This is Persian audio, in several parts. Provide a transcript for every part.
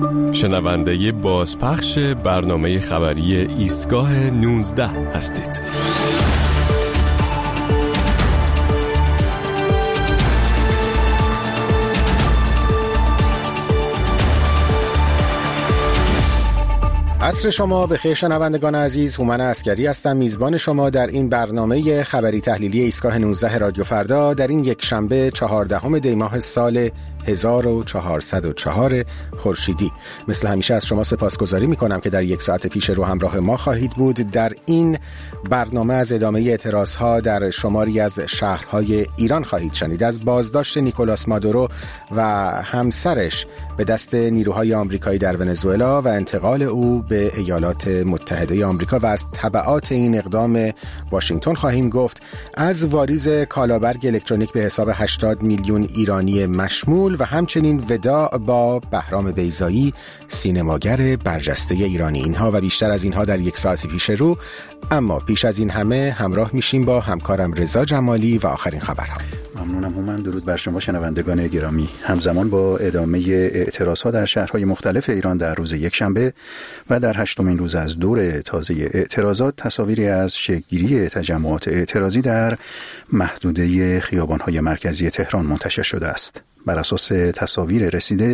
شنونده بازپخش برنامه خبری ایستگاه 19 هستید. عصر شما بخیر شنوندگان عزیز. هومن عسکری هستم، میزبان شما در این برنامه خبری تحلیلی ایستگاه 19 رادیو فردا در این یک شنبه 14 دی ماه سال 1404 خورشیدی. مثل همیشه از شما سپاسگزاری میکنم که در یک ساعت پیش رو همراه ما خواهید بود. در این برنامه از ادامه اعتراضها در شماری از شهرهای ایران خواهید شنید. از بازداشت نیکولاس مادورو و همسرش به دست نیروهای آمریکایی در ونزوئلا و انتقال او به ایالات متحده آمریکا و از تبعات این اقدام واشنگتن خواهیم گفت. از واریز کالابرگ الکترونیک به حساب 80 میلیون ایرانی مشمول و همچنین وداع با بهرام بیضایی سینماگر برجسته ایرانی. اینها و بیشتر از اینها در یک ساعت پیش رو. اما پیش از این همه همراه میشیم با همکارم رضا جمالی و آخرین خبرها. ممنونم هومن. درود بر شما شنوندگان گرامی. همزمان با ادامه اعتراضها در شهرهای مختلف ایران در روز یکشنبه و در 8مین روز از دور تازه اعتراضات، تصاویری از شکل‌گیری تجمعات اعتراضی در محدوده خیابان‌های مرکزی تهران منتشر شده است. بر اساس تصاویر رسیده،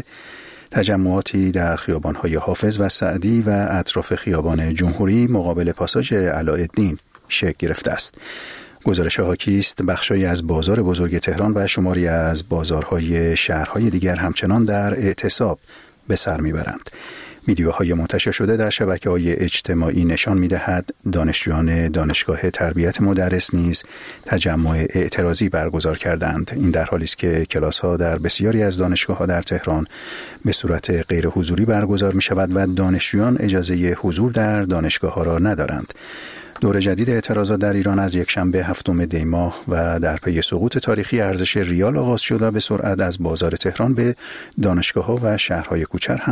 تجمعاتی در خیابان‌های حافظ و سعدی و اطراف خیابان جمهوری مقابل پاساژ علاءالدین شکل گرفته است. گزارش حاکی است بخشی از بازار بزرگ تهران و شماری از بازارهای شهرهای دیگر همچنان در اعتصاب به سر میبرند. ویدیوهای منتشر شده در شبکه‌های اجتماعی نشان می‌دهد دانشجویان دانشگاه تربیت مدرس نیز تجمع اعتراضی برگزار کردند. این در حالی است که کلاس‌ها در بسیاری از دانشگاه‌ها در تهران به صورت غیر حضوری برگزار می‌شود و دانشجویان اجازه حضور در دانشگاه‌ها را ندارند. دور جدید اعتراضات در ایران از یکشنبه 7 دی ماه و در پی سقوط تاریخی ارزش ریال آغاز شد و به سرعت از بازار تهران به دانشگاه‌ها و شهرهای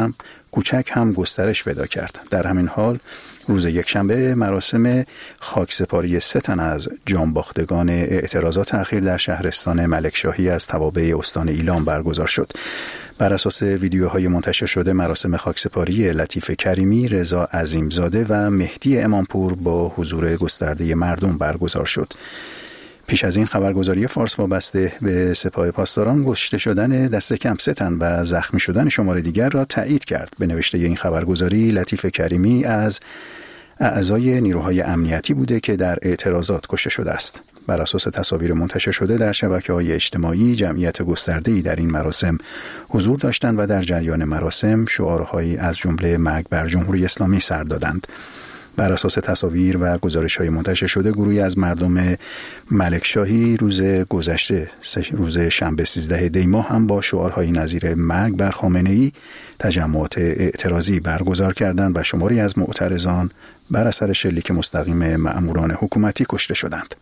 کوچک هم گسترش پیدا کرد. در همین حال روز یکشنبه مراسم خاکسپاری 3 تن از جانباختگان اعتراضات اخیر در شهرستان ملکشاهی از توابع استان ایلام برگزار شد. بر اساس ویدیوهای منتشر شده، مراسم خاکسپاری لطیف کریمی، رضا عظیمزاده و مهدی امامپور با حضور گسترده مردم برگزار شد. پیش از این خبرگزاری فارس وابسته به سپاه پاسداران کشته شدن دست کم 3 تن و زخمی شدن شمار دیگر را تایید کرد. به نوشته این خبرگزاری، لطیف کریمی از اعضای نیروهای امنیتی بوده که در اعتراضات کشته شده است. بر اساس تصاویر منتشر شده در شبکه‌های اجتماعی، جمعیت گسترده‌ای در این مراسم حضور داشتند و در جریان مراسم شعارهایی از جمله مرگ بر جمهوری اسلامی سر دادند. بر اساس تصاویر و گزارش‌های منتشر شده، گروهی از مردم ملکشاهی روز گذشته روز شنبه 13 دی ماه هم با شعارهایی نظیر مرگ بر خامنه‌ای تجمعات اعتراضی برگزار کردند و شماری از معترضان بر اثر شلیک مستقیم مأموران حکومتی کشته شدند.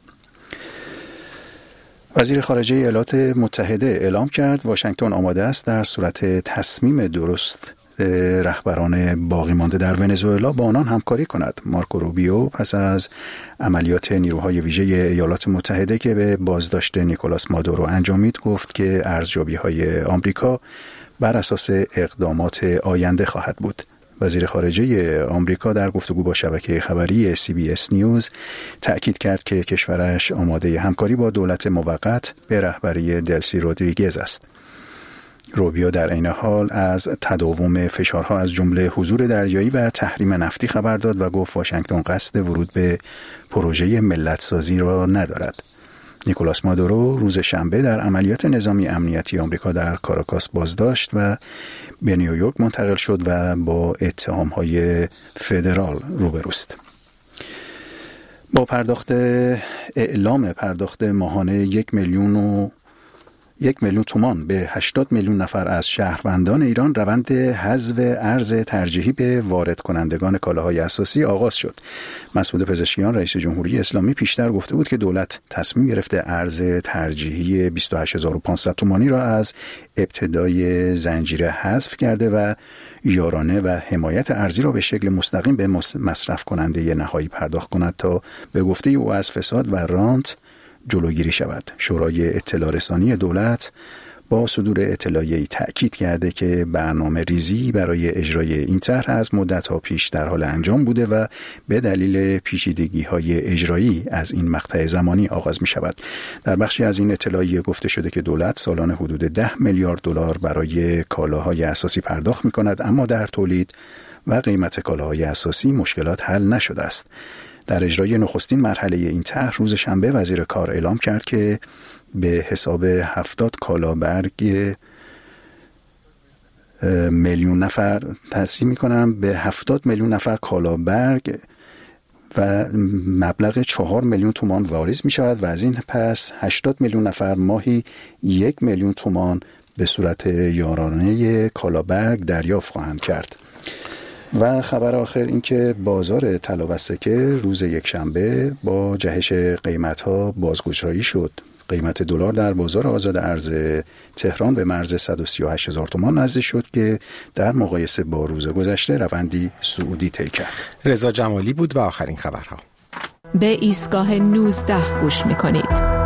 وزیر خارجه ایالات متحده اعلام کرد واشنگتن آماده است در صورت تصمیم درست رهبران باقی مانده در ونزوئلا با آنان همکاری کند. مارکو روبیو پس از عملیات نیروهای ویژه ایالات متحده که به بازداشت نیکولاس مادورو انجامید گفت که ارزیابی‌های آمریکا بر اساس اقدامات آینده خواهد بود. وزیر خارجه آمریکا در گفتگو با شبکه خبری CBS نیوز تأکید کرد که کشورش آماده همکاری با دولت موقت به رهبری دلسی رودریگز است. روبیو در عین حال از تداوم فشارها از جمله حضور دریایی و تحریم نفتی خبر داد و گفت واشنگتن قصد ورود به پروژه ملت‌سازی را ندارد. نیکولاس مادورو روز شنبه در عملیات نظامی امنیتی آمریکا در کاراکاس بازداشت و به نیویورک منتقل شد و با اتهام‌های فدرال روبروست. با اعلام پرداخت ماهانه 1 میلیون تومان به 80 میلیون نفر از شهروندان ایران، روند حذف ارز ترجیحی به وارد کنندگان کالاهای اساسی آغاز شد. مسعود پزشکیان رئیس جمهوری اسلامی پیشتر گفته بود که دولت تصمیم گرفته ارز ترجیحی 28500 تومانی را از ابتدای زنجیره حذف کرده و یارانه و حمایت ارزی را به شکل مستقیم به مصرف کننده نهایی پرداخت کند تا به گفته او از فساد و رانت جلوگیری شود. شورای اطلاع رسانی دولت با صدور اطلاعیه‌ای تأکید کرده که برنامه ریزی برای اجرای این طرح از مدت‌ها پیش در حال انجام بوده و به دلیل پیچیدگی‌های اجرایی از این مقطع زمانی آغاز می‌شود. در بخشی از این اطلاعیه گفته شده که دولت سالانه حدود 10 میلیارد دلار برای کالاهای اساسی پرداخت می‌کند، اما در تولید و قیمت کالاهای اساسی مشکلات حل نشده است. در اجرای نخستین مرحله این طرح روز شنبه وزیر کار اعلام کرد که به حساب 70 کالابرگ میلیون نفر تصحیح می‌کنم، به 70 میلیون نفر کالابرگ و مبلغ 4 میلیون تومان واریز می‌شود و از این پس 80 میلیون نفر ماهی 1 میلیون تومان به صورت یارانه کالابرگ دریافت خواهند کرد. و خبر آخر این که بازار طلا و سکه روز یکشنبه با جهش قیمت‌ها بازگشایی شد. قیمت دلار در بازار آزاد ارز تهران به مرز 138,000 تومان نزدیک شد که در مقایسه با روز گذشته روندی صعودی طی کرد. رضا جمالی بود و آخرین خبرها. به ایستگاه 19 گوش می‌کنید.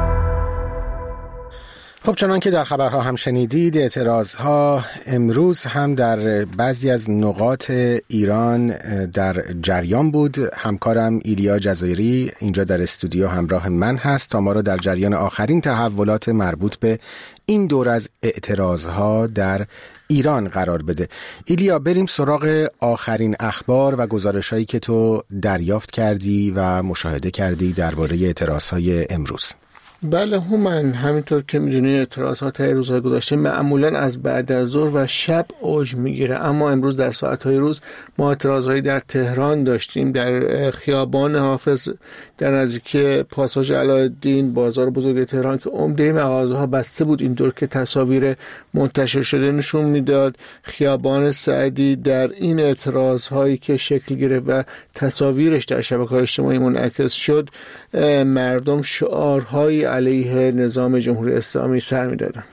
خب چنان که در خبرها هم شنیدید، اعتراضها امروز هم در بعضی از نقاط ایران در جریان بود. همکارم ایلیا جزایری اینجا در استودیو همراه من هست تا ما رو در جریان آخرین تحولات مربوط به این دور از اعتراضها در ایران قرار بده. ایلیا، بریم سراغ آخرین اخبار و گزارش‌هایی که تو دریافت کردی و مشاهده کردی درباره اعتراضهای امروز. بله هومن، همینطور که میدونی اعتراضات روزهای گذشته معمولا از بعد از ظهر و شب اوج میگیره، اما امروز در ساعتهای روز ما اعتراضهایی در تهران داشتیم، در خیابان حافظ در نزدیکی پاساژ علاءالدین، بازار بزرگ تهران که عمده مغازه ها بسته بود. اینطور که تصاویر منتشر شده نشون میداد. خیابان سعدی در این اعتراضهایی که شکل گرفت و تصاویرش در شبکه‌های اجتماعی منعکس شد، مردم شعارهایی علیه نظام جمهوری اسلامی سر می‌دادند.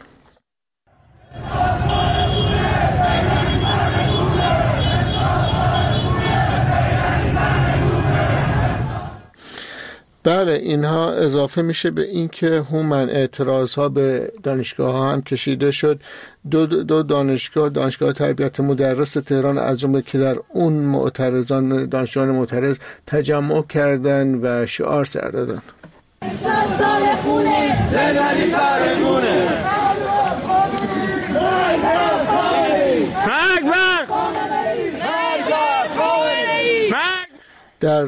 بله، اینها اضافه میشه به این که هومن اعتراضها به دانشگاه ها هم کشیده شد. دو دانشگاه تربیت مدرس تهران از جمله که در اون معترضان دانشجویان معترض تجمع کردن و شعار سر دادن. سال خونه زندانی سرگونه در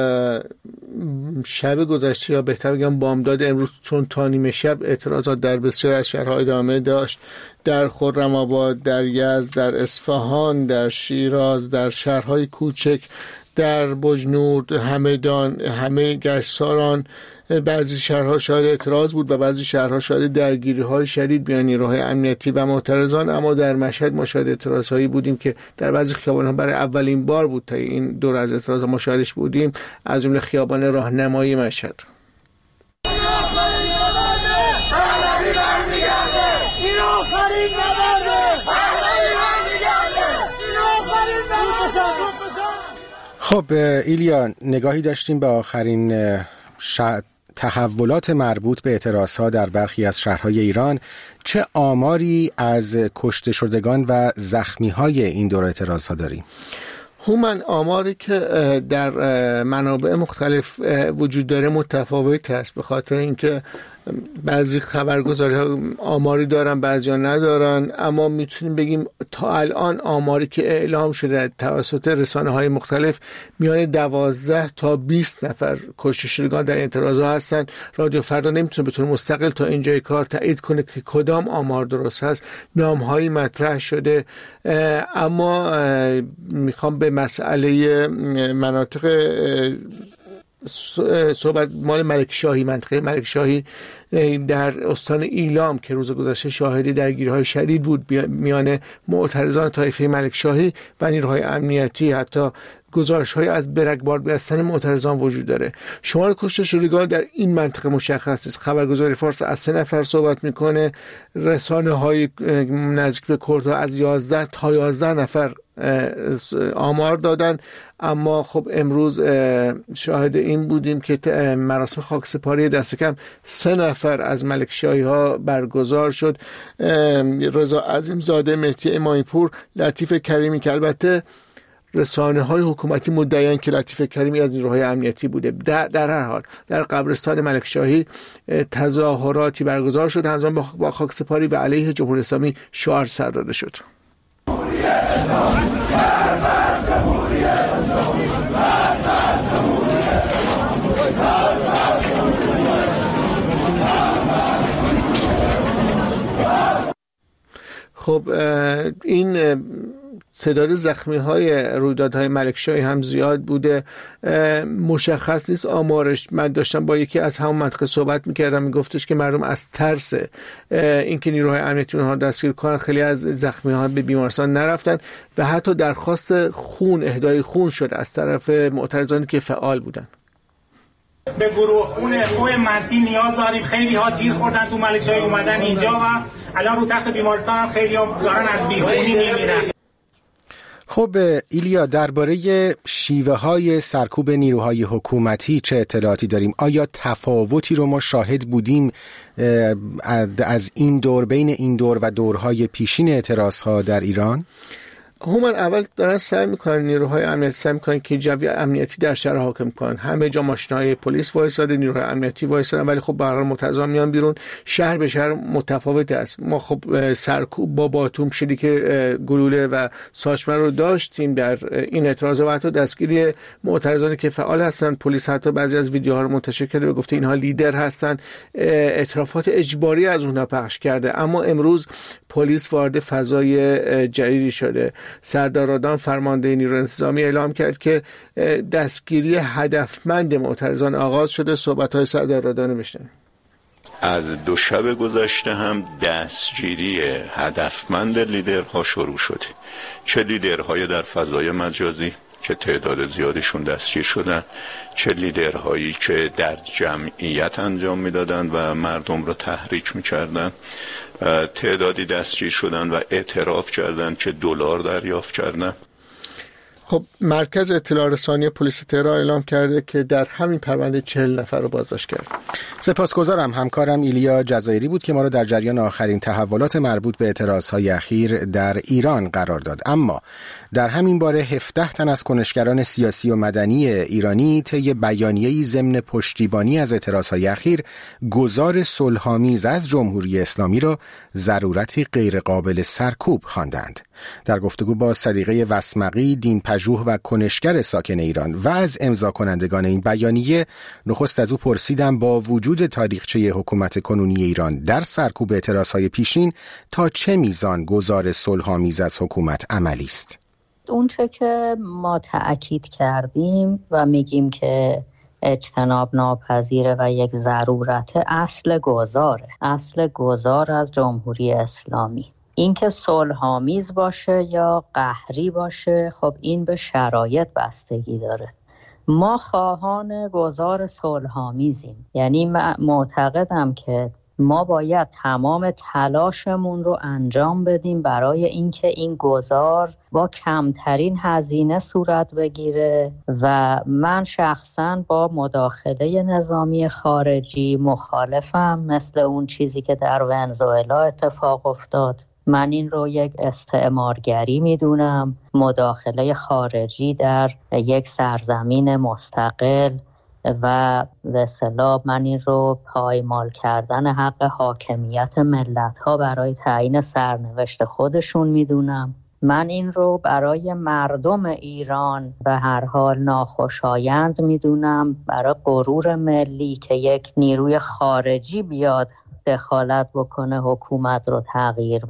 شب گذشته یا بهتر بگم بامداد امروز، چون تا نیمه شب اعتراضات در بسیار از شهرها ادامه داشت، در خرم‌آباد، در یزد، در اصفهان، در شیراز، در شهرهای کوچک، در بجنورد، همدان، همه گشتساران، بعضی شهرها شاهد اعتراض بود و بعضی شهرها شاهد درگیری‌های شدید میان نیروهای امنیتی و معترضان. اما در مشهد ما شاهد اعتراضهایی بودیم که در بعضی خیابان‌ها برای اولین بار بود تا این دور از اعتراض ما شاهدش بودیم، از جمله خیابان راهنمایی مشهد. خب ایلیا، نگاهی داشتیم به آخرین تحولات مربوط به اعتراضها در برخی از شهرهای ایران. چه آماری از کشته شدگان و زخمی‌های این دور اعتراضها داریم؟ هومن، آماری که در منابع مختلف وجود داره متفاوت است، به خاطر اینکه بعضی خبرگزاری‌ها آماری دارن بعضی ها ندارن، اما میتونیم بگیم تا الان آماری که اعلام شده توسط رسانه‌های مختلف میان 12 تا 20 نفر کشته شدگان در اعتراضها هستن. رادیو فردا نمیتونه بتونه مستقل تا اینجای کار تایید کنه که کدام آمار درست هست. نام‌هایی مطرح شده، اما میخوام به مسئله مناطق صحبت مال ملکشاهی، منطقه ملکشاهی در استان ایلام که روز گذشته شاهد درگیری‌های شدید بود میان معترضان طایفه ملکشاهی و نیروهای امنیتی. حتی گزارش‌های از برگبار بستن معترضان وجود داره. شمار کشته شدگان در این منطقه مشخص است. خبرگزاری فارس از 3 نفر صحبت میکنه. رسانه‌های نزدیک به کردها از 11 تا 11 نفر آمار دادن. اما خب امروز شاهد این بودیم که مراسم خاکسپاری دست کم 3 نفر از ملکشاهی ها برگزار شد. رضا عظیم زاده، مهدی امامی‌پور، لطیف کریمی که البته رسانه های حکومتی مدعیان که لطیف کریمی از نیروهای امنیتی بوده. در هر حال در قبرستان ملکشاهی تظاهراتی برگزار شد، همزمان با خاکسپاری و علیه جمهوری اسلامی شعار سر داده شد. خب این تعداد زخمی های رویدادهای ملکشاهی هم زیاد بوده. مشخص نیست آمارش. من داشتم با یکی از همون منطقه صحبت میکردم، میگفتش که مردم از ترس اینکه نیروهای امنیتی اونها دستگیر کنن خیلی از زخمی ها به بیمارستان نرفتن و حتی درخواست اهدای خون شد از طرف معترضانی که فعال بودن. به گروه خون منفی نیاز داریم. خیلی ها دیر خوردن تو ملکشاهی اومدن اینجا و الان رو تخت بیمارستان هم خیلی ها دارن از بیخونی میمیرن. خب ایلیا، درباره شیوه های سرکوب نیروهای حکومتی چه اطلاعاتی داریم؟ آیا تفاوتی رو ما شاهد بودیم از این دور بین این دور و دورهای پیشین اعتراض ها در ایران؟ من اول دارن سعی میکنن نیروهای امنیتی سعی میکنن که جوی امنیتی در شهر حاکم کنن. همه جا ماشینای پلیس وایساده، نیروهای امنیتی وایسادن، ولی خب به هر حال معترضان میان بیرون. شهر به شهر متفاوت است. ما خب سرکوب با باتوم، شلیک گلوله و ساچمه رو داشتیم در این اعتراض و حتی دستگیری معترضانی که فعال هستن. پلیس حتی بعضی از ویدیوها رو منتشر کرده و گفته اینها لیدر هستن. اعترافات اجباری از اونها پخش کرده. اما امروز پلیس وارد فضای جدیدی شده. سردار رادان فرمانده نیروی انتظامی اعلام کرد که دستگیری هدفمند معترضان آغاز شده. صحبت‌های سردار رادان رو بشنویم. از 2 شب گذشته هم دستگیری هدفمند لیدرها شروع شده. چه لیدرهای در فضای مجازی که تعداد زیادشون دستگیر شدن، چه لیدرهایی که در جمعیت انجام میدادن و مردم رو تحریک میکردن. تعدادی دستگیر شدن و اعتراف کردن که دلار دریافت کردن. خب مرکز اطلاع رسانی پلیس تهران اعلام کرده که در همین پرونده 40 نفر رو بازداشت کرد. سپاسگزارم. همکارم ایلیا جزایری بود که ما رو در جریان آخرین تحولات مربوط به اعتراضهای اخیر در ایران قرار داد. اما در همین باره 17 تن از کنشگران سیاسی و مدنی ایرانی طی بیانیه‌ای ضمن پشتیبانی از اعتراضهای اخیر گذار صلح‌آمیز از جمهوری اسلامی را ضرورتی غیرقابل سرکوب خواندند. در گفتگو با صدیقه وسمقی، دینپژوه و کنشگر ساکن ایران و از امضا کنندگان این بیانیه، نخست از او پرسیدم با وجود تاریخچه حکومت کنونی ایران در سرکوب اعتراضهای پیشین تا چه میزان گذار صلح‌آمیز از حکومت عملی است؟ اون چه که ما تأکید کردیم و میگیم که اجتناب ناپذیره و یک ضرورت، اصل گذار از جمهوری اسلامی. این که صلح‌آمیز باشه یا قهری باشه، خب این به شرایط بستگی داره. ما خواهان گذار صلح‌آمیزیم. یعنی معتقدم که ما باید تمام تلاشمون رو انجام بدیم برای اینکه این گذار با کمترین هزینه صورت بگیره و من شخصاً با مداخله نظامی خارجی مخالفم، مثل اون چیزی که در ونزوئلا اتفاق افتاد. من این رو یک استعمارگری میدونم، مداخله خارجی در یک سرزمین مستقل و به اصطلاح من این رو پایمال کردن حق حاکمیت ملت‌ها برای تعیین سرنوشت خودشون میدونم. من این رو برای مردم ایران به هر حال ناخوشایند میدونم، برای غرور ملی که یک نیروی خارجی بیاد دخالت بکنه حکومت رو تغییر بده.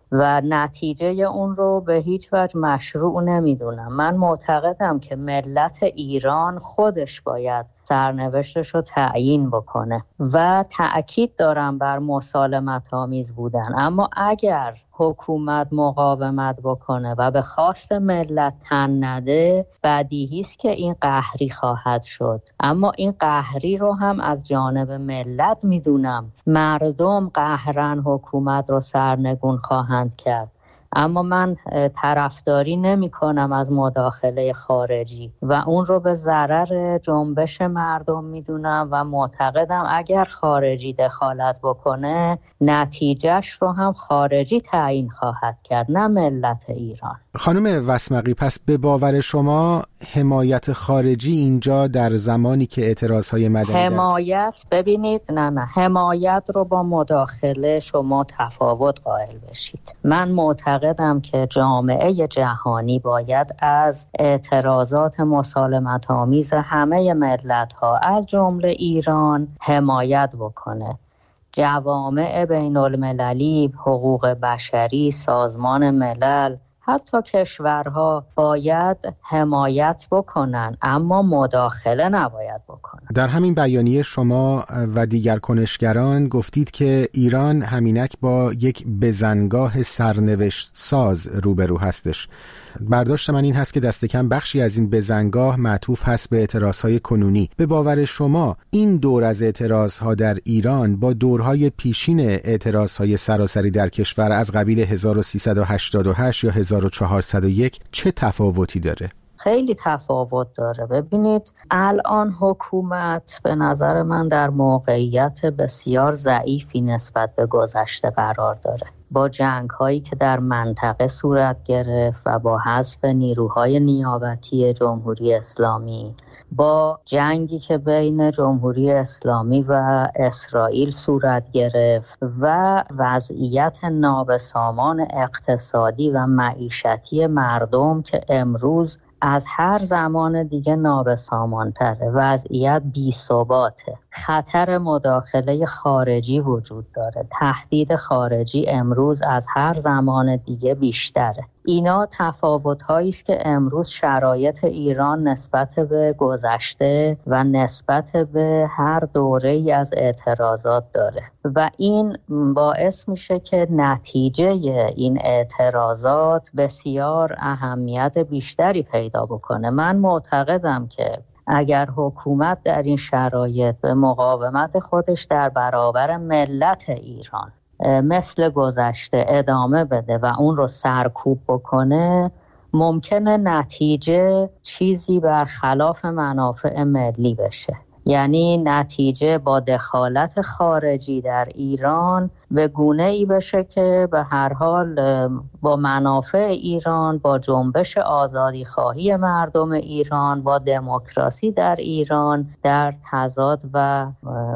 و نتیجه اون رو به هیچ وجه مشروع نمیدونم. من معتقدم که ملت ایران خودش باید سرنوشتش رو تعیین بکنه و تأکید دارم بر مسالمت آمیز بودن، اما اگر حکومت مقاومت بکنه و به خواست ملت تن نده، بدیهی است که این قهری خواهد شد. اما این قهری رو هم از جانب ملت میدونم مردم قهرن حکومت رو سرنگون خواهند کرد، اما من طرفداری نمی کنم از مداخله خارجی و اون رو به ضرر جنبش مردم میدونم و معتقدم اگر خارجی دخالت بکنه نتیجهش رو هم خارجی تعیین خواهد کرد، نه ملت ایران. خانم وسمقی، پس به باور شما حمایت خارجی اینجا در زمانی که اعتراضهای مدنی حمایت ببینید نه حمایت رو با مداخله شما تفاوت قائل بشید. من معتقدم که جامعه جهانی باید از اعتراضات مسالمت آمیز همه ملت‌ها از جمله ایران حمایت بکنه. جوامع بین المللی، حقوق بشری، سازمان ملل، حتی کشورها باید حمایت بکنن، اما مداخله نباید بکنن. در همین بیانیه شما و دیگر کنشگران گفتید که ایران همینک با یک بزنگاه سرنوشت ساز روبرو هستش. برداشت من این هست که دست کم بخشی از این بزنگاه معطوف هست به اعتراضهای کنونی. به باور شما این دور از اعتراضها در ایران با دورهای پیشین اعتراضهای سراسری در کشور از قبیل 1388 یا 1401 چه تفاوتی داره؟ خیلی تفاوت داره. ببینید الان حکومت به نظر من در موقعیت بسیار ضعیفی نسبت به گذشته قرار داره. با جنگ هایی که در منطقه صورت گرفت و با حذف نیروهای نیابتی جمهوری اسلامی، با جنگی که بین جمهوری اسلامی و اسرائیل صورت گرفت و وضعیت نابسامان اقتصادی و معیشتی مردم که امروز از هر زمان دیگه نابسامان‌تره، وضعیت بی‌ثباته، خطر مداخله خارجی وجود داره، تهدید خارجی امروز از هر زمان دیگه بیشتره. اینا تفاوت‌هایی است که امروز شرایط ایران نسبت به گذشته و نسبت به هر دوره‌ای از اعتراضات داره و این باعث میشه که نتیجه این اعتراضات بسیار اهمیت بیشتری پیدا بکنه. من معتقدم که اگر حکومت در این شرایط به مقاومت خودش در برابر ملت ایران مثل گذشته ادامه بده و اون رو سرکوب بکنه، ممکنه نتیجه چیزی برخلاف منافع ملی بشه. یعنی نتیجه با دخالت خارجی در ایران به گونه‌ای بشه که به هر حال با منافع ایران، با جنبش آزادی خواهی مردم ایران، با دموکراسی در ایران در تضاد و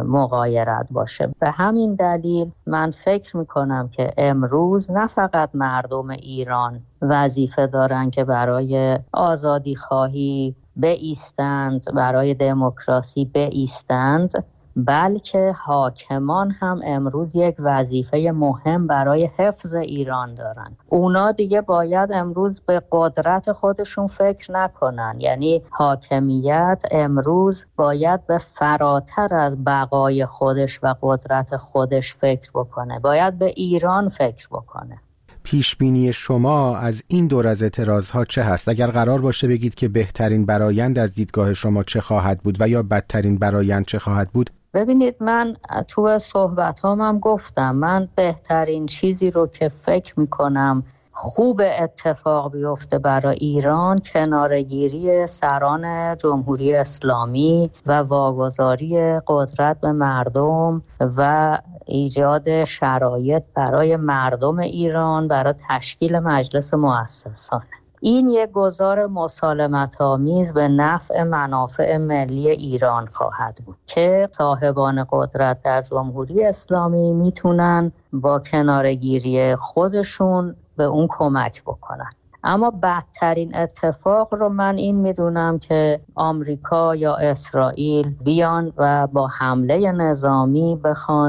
مغایرت باشه. به همین دلیل من فکر میکنم که امروز نه فقط مردم ایران وظیفه دارن که برای آزادی خواهی بایستند، برای دموکراسی بایستند، بلکه حاکمان هم امروز یک وظیفه مهم برای حفظ ایران دارن. اونا دیگه باید امروز به قدرت خودشون فکر نکنن، یعنی حاکمیت امروز باید به فراتر از بقای خودش و قدرت خودش فکر بکنه، باید به ایران فکر بکنه. پیشبینی شما از این دور از اعتراضها چه هست؟ اگر قرار باشه بگید که بهترین برآیند از دیدگاه شما چه خواهد بود و یا بدترین برآیند چه خواهد بود؟ ببینید من تو صحبتام هم گفتم، من بهترین چیزی رو که فکر میکنم خوب اتفاق بیفته برای ایران کنارگیری سران جمهوری اسلامی و واگذاری قدرت به مردم و ایجاد شرایط برای مردم ایران برای تشکیل مجلس مؤسسانه. این یک گذار مسالمت‌آمیز به نفع منافع ملی ایران خواهد بود که صاحبان قدرت در جمهوری اسلامی میتونن با کنارگیری خودشون به اون کمک بکنن. اما بدترین اتفاق رو من این میدونم که آمریکا یا اسرائیل بیان و با حمله نظامی بخوان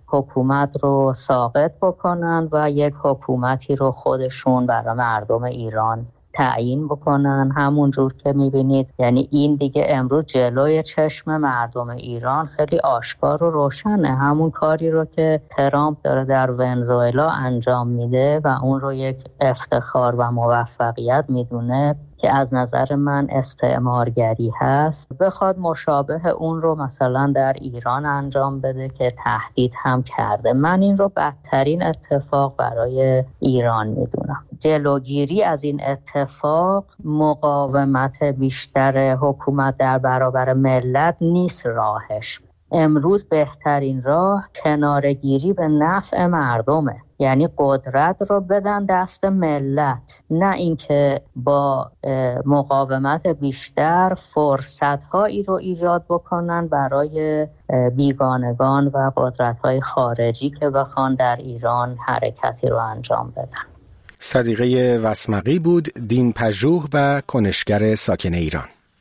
حکومت رو ساقط بکنن و یک حکومتی رو خودشون برای مردم ایران تعیین بکنن. همون جور که میبینید یعنی این دیگه امروز جلوی چشم مردم ایران خیلی آشکار و روشنه. همون کاری رو که ترامپ داره در ونزوئلا انجام میده و اون رو یک افتخار و موفقیت میدونه که از نظر من استعمارگری هست، بخواد مشابه اون رو مثلا در ایران انجام بده که تهدید هم کرده. من این رو بدترین اتفاق برای ایران میدونم. جلوگیری از این اتفاق مقاومت بیشتر حکومت در برابر ملت نیست راهش. امروز بهترین راه کنارگیری به نفع مردمه، یعنی قدرت رو بدن دست ملت، نه اینکه با مقاومت بیشتر فرصت‌هایی رو ایجاد بکنن برای بیگانگان و قدرت‌های خارجی که بخوان در ایران حرکتی رو انجام بدن. صدیقه وسمقی بود، دین پژوه و کنشگر ساکن ایران.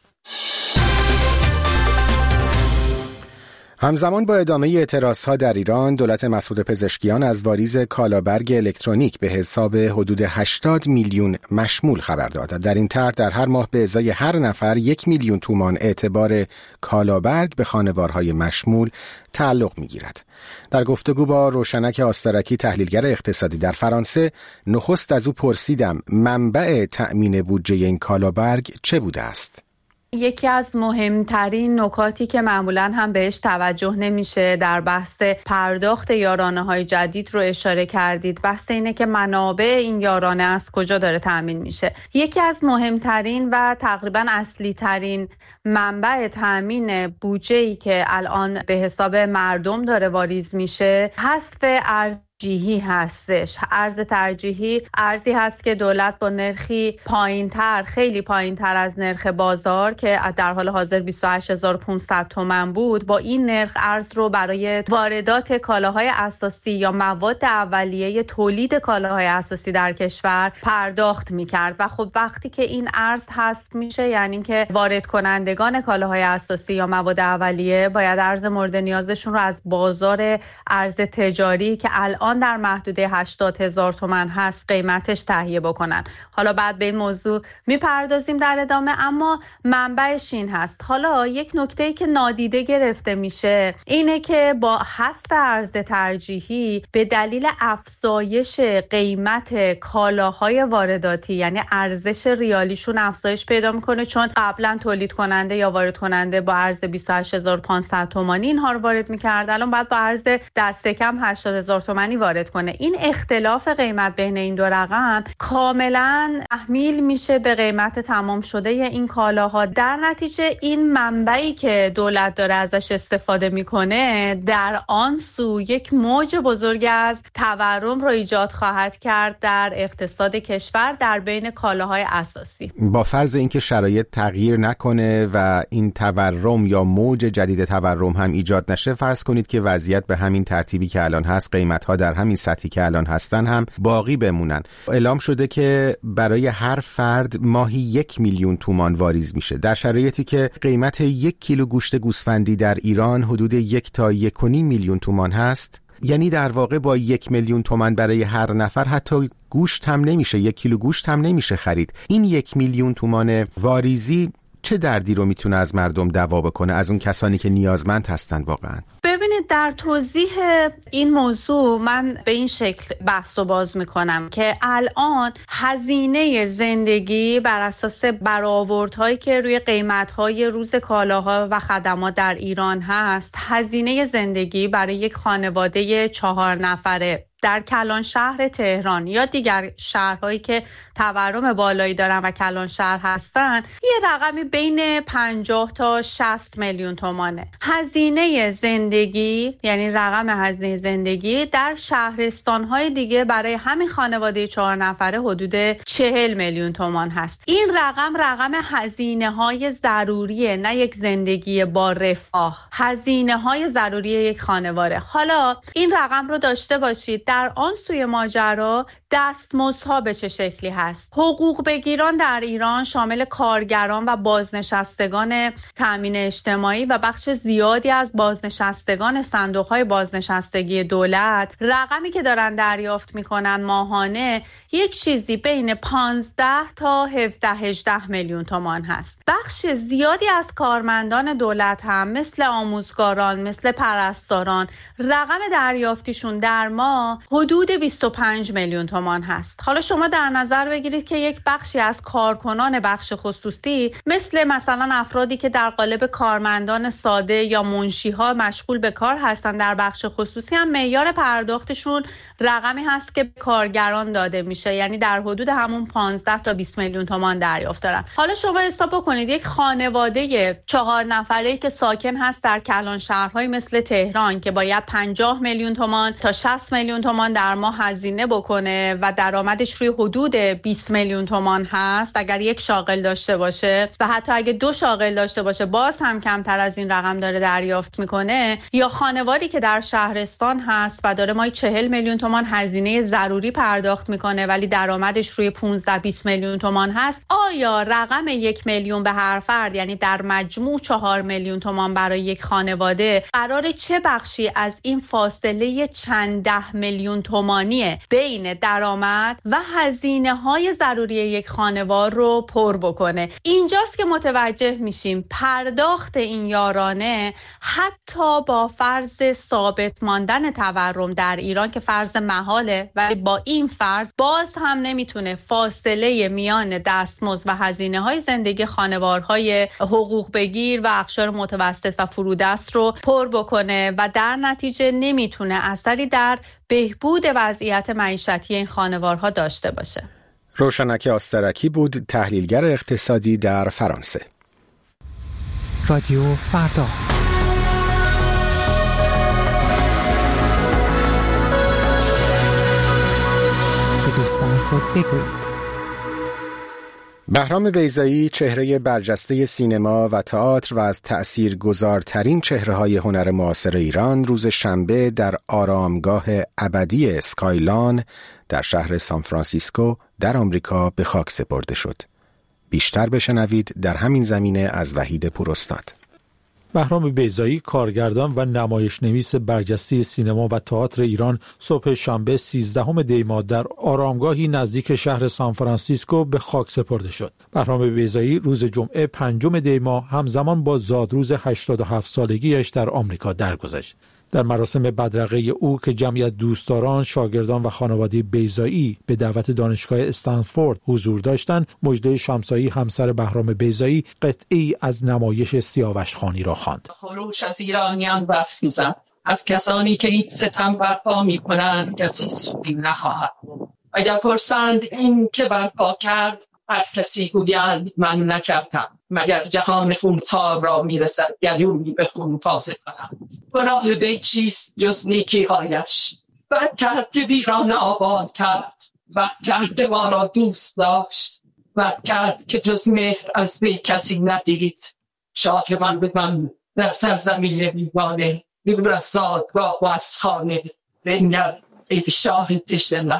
همزمان با ادامه اعتراضها در ایران، دولت مسعود پزشکیان از واریز کالابرگ الکترونیک به حساب حدود 80 میلیون مشمول خبر داد. در این طرح در هر ماه به ازای هر نفر 1 میلیون تومان اعتبار کالابرگ به خانوارهای مشمول تعلق می‌گیرد. در گفتگو با روشنک آسترکی تحلیلگر اقتصادی در فرانسه، نخست از او پرسیدم منبع تأمین بودجه این کالابرگ چه بوده است؟ یکی از مهمترین نکاتی که معمولاً هم بهش توجه نمیشه در بحث پرداخت یارانه‌های جدید رو اشاره کردید. بحث اینه که منابع این یارانه از کجا داره تأمین میشه. یکی از مهمترین و تقریباً اصلی ترین منبع تأمین بودجه‌ای که الان به حساب مردم داره واریز میشه، حذف ترجیحی هستش. ارز ترجیحی ارزی هست که دولت با نرخی پایین‌تر، خیلی پایین‌تر از نرخ بازار که در حال حاضر 28500 تومان بود، با این نرخ ارز رو برای واردات کالاهای اساسی یا مواد اولیه تولید کالاهای اساسی در کشور پرداخت می‌کرد و خب وقتی که این ارز حذف میشه یعنی که وارد کنندگان کالاهای اساسی یا مواد اولیه باید ارز مورد نیازشون رو از بازار ارز تجاری که الان در محدوده 80,000 تومان هست قیمتش تهیه بکنن. حالا بعد به این موضوع میپردازیم در ادامه، اما منبعش این هست. حالا یک نکته‌ای که نادیده گرفته میشه اینه که با حذف ارز ترجیحی به دلیل افزایش قیمت کالاهای وارداتی، یعنی ارزش ریالیشون افزایش پیدا میکنه، چون قبلا تولید کننده یا وارد کننده با ارز 28500 تومانی اینها رو وارد میکرد، الان باید با ارز دست کم 80000 تومانی وارد کنه. این اختلاف قیمت بین این دو رقم کاملا تحمیل میشه به قیمت تمام شده این کالاها. در نتیجه این منبعی که دولت داره ازش استفاده میکنه در آن سو یک موج بزرگ از تورم رو ایجاد خواهد کرد در اقتصاد کشور در بین کالاهای اساسی. با فرض اینکه شرایط تغییر نکنه و این تورم یا موج جدید تورم هم ایجاد نشه، فرض کنید که وضعیت به همین ترتیبی که الان هست، قیمت‌ها در همین سطحی که الان هستن هم باقی بمونن. اعلام شده که برای هر فرد ماهی 1 میلیون تومان واریز میشه، در شرایطی که قیمت 1 کیلو گوشت گوسفندی در ایران حدود 1 تا 1.5 میلیون تومان هست. یعنی در واقع با 1 میلیون تومان برای هر نفر حتی گوشت هم نمیشه، 1 کیلو گوشت هم نمیشه خرید. این 1 میلیون تومان واریزی چه دردی رو میتونه از مردم دوا بکنه، از اون کسانی که نیازمند هستن واقعا؟ ببینید، در توضیح این موضوع من به این شکل بحث رو باز میکنم که الان هزینه زندگی بر اساس برآوردهایی که روی قیمتهای روز کالاها و خدمات در ایران هست، هزینه زندگی برای یک خانواده 4 نفره در کلان شهر تهران یا دیگر شهرهایی که تورم بالایی دارن و کلان شهر هستن، یه رقمی بین 50 تا 60 میلیون تومانه. هزینه زندگی، یعنی رقم هزینه زندگی در شهرستان‌های دیگه برای همین خانواده 4 نفره حدود 40 میلیون تومان هست. این رقم هزینه‌های ضروریه، نه یک زندگی با رفاه. هزینه‌های ضروری یک خانواده. حالا این رقم رو داشته باشید، در آن سوی ماجرا دستمزدها به چه شکلی هست. حقوق بگیران در ایران شامل کارگران و بازنشستگان تامین اجتماعی و بخش زیادی از بازنشستگان صندوق‌های بازنشستگی دولت، رقمی که دارن دریافت میکنن ماهانه یک چیزی بین 15 تا 17-18 میلیون تومان هست. بخش زیادی از کارمندان دولت هم مثل آموزگاران، مثل پرستاران، رقم دریافتیشون در ماه حدود 25 میلیون تومان هست. حالا شما در نظر بگیرید که یک بخشی از کارکنان بخش خصوصی مثلا افرادی که در قالب کارمندان ساده یا منشی‌ها مشغول به کار هستن در بخش خصوصی هم معیار پرداختشون رقمی هست که کارگران داده میشه، یعنی در حدود همون 15 تا 20 میلیون تومان دریافت دارن. حالا شما حساب بکنید یک خانواده 4 نفره‌ای که ساکن هست در کلان شهرهای مثل تهران که باید 50 میلیون تومان تا 60 میلیون تومان در ماه هزینه بکنه و درآمدش روی حدود 20 میلیون تومان هست اگر یک شاغل داشته باشه، و حتی اگه 2 شاغل داشته باشه باز هم کمتر از این رقم داره دریافت میکنه، یا خانواده‌ای که در شهرستان هست و داره ماهی 40 میلیون تومان هزینه ضروری پرداخت میکنه ولی درآمدش روی 15-20 میلیون تومان هست، آیا رقم 1 میلیون به هر فرد، یعنی در مجموع 4 میلیون تومان برای یک خانواده، قرار چه بخشی از این فاصله چند 10 میلیون تومانی بین درآمد و هزینه های ضروری یک خانوار رو پر بکنه؟ اینجاست که متوجه میشیم پرداخت این یارانه حتی با فرض ثابت ماندن تورم در ایران که فرض محاله، ولی با این فرض باز هم نمیتونه فاصله میان دستمزد و هزینه های زندگی خانوارهای حقوق بگیر و اقشار متوسط و فرودست رو پر بکنه و در نتیجه نمیتونه اثری در بهبود وضعیت معیشتی این خانوارها داشته باشه. روشنک آسترکی بود، تحلیلگر اقتصادی در فرانسه. رادیو فردا. به دوستان خود بگویید. بهرام بیضایی، چهره برجسته سینما و تئاتر و از تأثیرگذارترین چهره‌های هنر معاصر ایران، روز شنبه در آرامگاه ابدی اسکایلان در شهر سانفرانسیسکو در آمریکا به خاک سپرده شد. بیشتر بشنوید در همین زمینه از وحید پوراستاد. بهرام بیضایی، کارگردان و نمایشنویس برجسته سینما و تئاتر ایران، صبح شنبه 13 دی ماه در آرامگاهی نزدیک شهر سانفرانسیسکو به خاک سپرده شد. بهرام بیضایی روز جمعه 5 دی ماه همزمان با زادروز 87 سالگیش در آمریکا درگذشت. در مراسم بدرقه او که جمعی از دوستداران، شاگردان و خانواده بیضایی به دعوت دانشگاه استنفورد حضور داشتند، مژده شمسایی، همسر بهرام بیضایی، قطعی از نمایش سیاوشخوانی را خواند. خروش از ایرانیان برخیزد، از کسانی که هیچ ستم برپا می‌کنند کسی سودی نخواهد. اگر پرسند این که برپا کرد، هر کسی گویند من نکردم، مگر جهان خونخوار را میرسد گلویی به خون تازه کنم. گناه وی چیست جز نیکی هایش؟ بد کرد که ویرانه آباد کرد، بد کرد که ما را دوست داشت، بد کرد که جز مهر از وی کسی ندید. شاه من به من در سرزمین بیگانه، دور از زادگاه و از خانه، بنگر ای شاه دشنه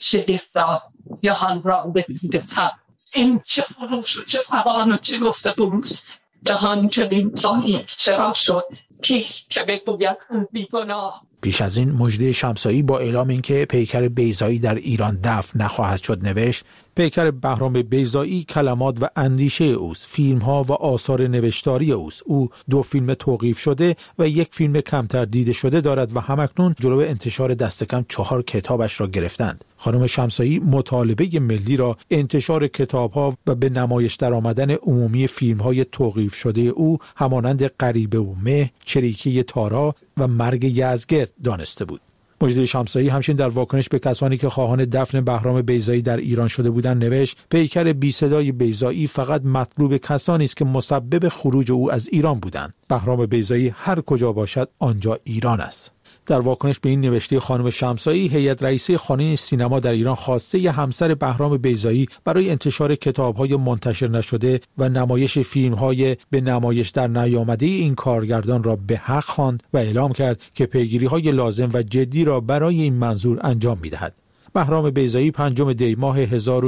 شگفتا جهان را ببینده. این چه فروش و چه فوان و چه گفتگوست؟ جهان چنین تاریک چرا شد؟ کیست که بگوید بیگناه؟ پیش از این مژده شمسایی با اعلام اینکه پیکر بیضایی در ایران دفن نخواهد شد نوشت: پیکر بهرام بیضایی کلمات و اندیشه اوست، فیلم‌ها و آثار نوشتاری اوست. او 2 فیلم توقیف شده و 1 فیلم کمتر دیده شده دارد و همکنون جلو انتشار دست کم 4 کتابش را گرفتند. خانم شمسایی مطالبه ملی را انتشار کتاب‌ها و به نمایش درآمدن عمومی فیلم‌های توقیف شده او همانند غریبه و مه، چریکی تارا و مرگ یزگرد دانسته بود. مژده شمسایی همچنین در واکنش به کسانی که خواهان دفن بهرام بیضایی در ایران شده بودند نوشت: پیکر بی صدای بیضایی فقط مطلوب کسانی است که مسبب خروج او از ایران بودند. بهرام بیضایی هر کجا باشد آنجا ایران است. در واکنش به این نوشته خانم شمسایی، هیئت رئیسه خانه سینما در ایران خواسته ی همسر بهرام بیضایی برای انتشار کتاب‌های منتشر نشده و نمایش فیلم‌های به نمایش در نیامده این کارگردان را به حق خواند و اعلام کرد که پیگیری‌های لازم و جدی را برای این منظور انجام می‌دهد. بهرام بیضایی 5 دی ماه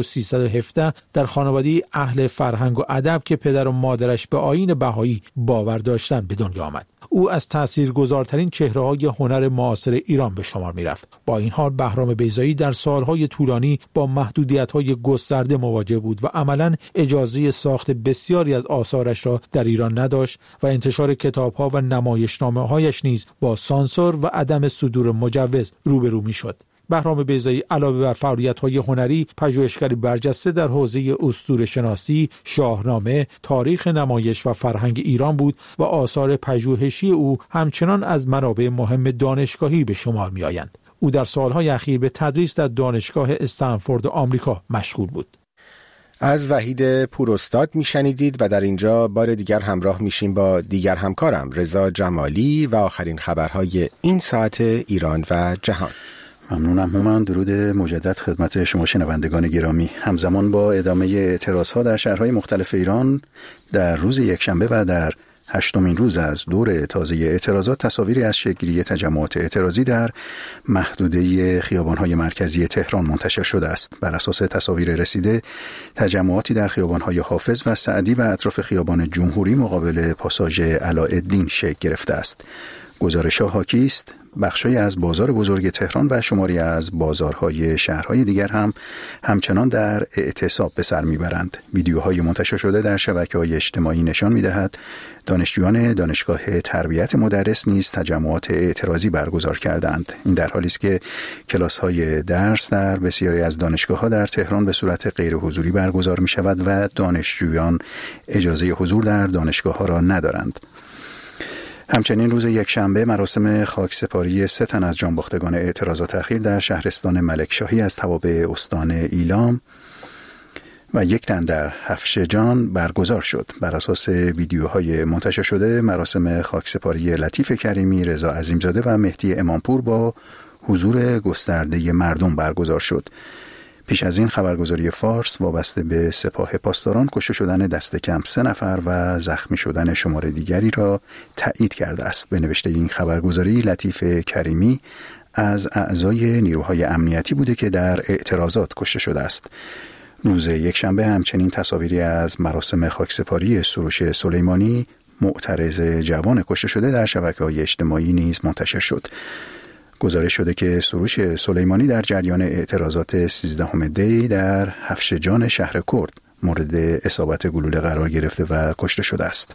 1317 در خانواده اهل فرهنگ و ادب که پدر و مادرش به آیین بهایی باور داشتند به دنیا آمد. او از تاثیرگذارترین چهره‌های هنر معاصر ایران به شمار می‌رفت. با این حال بهرام بیضایی در سالهای طولانی با محدودیت‌های گسترده مواجه بود و عملاً اجازه ساخت بسیاری از آثارش را در ایران نداشت و انتشار کتاب‌ها و نمایشنامه‌هایش نیز با سانسور و عدم صدور مجوز روبرو می‌شد. بهرام بیضایی علاوه بر فعالیت‌های هنری، پژوهشگری برجسته در حوزه اسطوره‌شناسی، شاهنامه، تاریخ نمایش و فرهنگ ایران بود و آثار پژوهشی او همچنان از منابع مهم دانشگاهی به شمار می‌آیند. او در سالهای اخیر به تدریس در دانشگاه استنفورد آمریکا مشغول بود. از وحید پوراستاد میشنیدید و در اینجا بار دیگر همراه میشیم با دیگر همکارم رضا جمالی و آخرین خبرهای این ساعت ایران و جهان. ممنونم هومن. درود مجدد خدمت شما شنوندگان گرامی. همزمان با ادامه اعتراضها در شهرهای مختلف ایران در روز یکشنبه و در 8مین روز از دور تازه اعتراضات، تصاویری از شکل‌گیری تجمعات اعتراضی در محدوده خیابان‌های مرکزی تهران منتشر شده است. بر اساس تصاویر رسیده، تجمعاتی در خیابان‌های حافظ و سعدی و اطراف خیابان جمهوری مقابل پاساژ علاءالدین شکل گرفته است. گزارش‌ها حاکی است بخشی از بازار بزرگ تهران و شماری از بازارهای شهرهای دیگر هم همچنان در اعتصاب به سر میبرند. ویدیوهای منتشر شده در شبکه‌های اجتماعی نشان می‌دهد دانشجویان دانشگاه تربیت مدرس نیز تجمعات اعتراضی برگزار کردند. این در حالی است که کلاس‌های درس در بسیاری از دانشگاه‌ها در تهران به صورت غیر حضوری برگزار می‌شود و دانشجویان اجازه حضور در دانشگاه‌ها را ندارند. همچنین روز یکشنبه مراسم خاکسپاری 3 تن از جانباختگان اعتراضات اخیر در شهرستان ملکشاهی از توابع استان ایلام و 1 تن در هفشجان برگزار شد. بر اساس ویدیوهای منتشر شده، مراسم خاکسپاری لطیف کریمی، رضا عظیمزاده و مهدی امامپور با حضور گسترده مردم برگزار شد. پیش از این خبرگزاری فارس وابسته به سپاه پاسداران کشته شدن دست کم 3 نفر و زخمی شدن شمار دیگری را تایید کرده است. به نوشته این خبرگزاری، لطیف کریمی از اعضای نیروهای امنیتی بوده که در اعتراضات کشته شده است. روز یکشنبه همچنین تصاویری از مراسم خاکسپاری سروش سلیمانی، معترض جوان کشته شده، در شبکه‌های اجتماعی نیز منتشر شد. گزارش شده که سروش سلیمانی در جریان اعتراضات 13 دی در هفشجان شهر کرد مورد اصابت گلوله قرار گرفته و کشته شده است.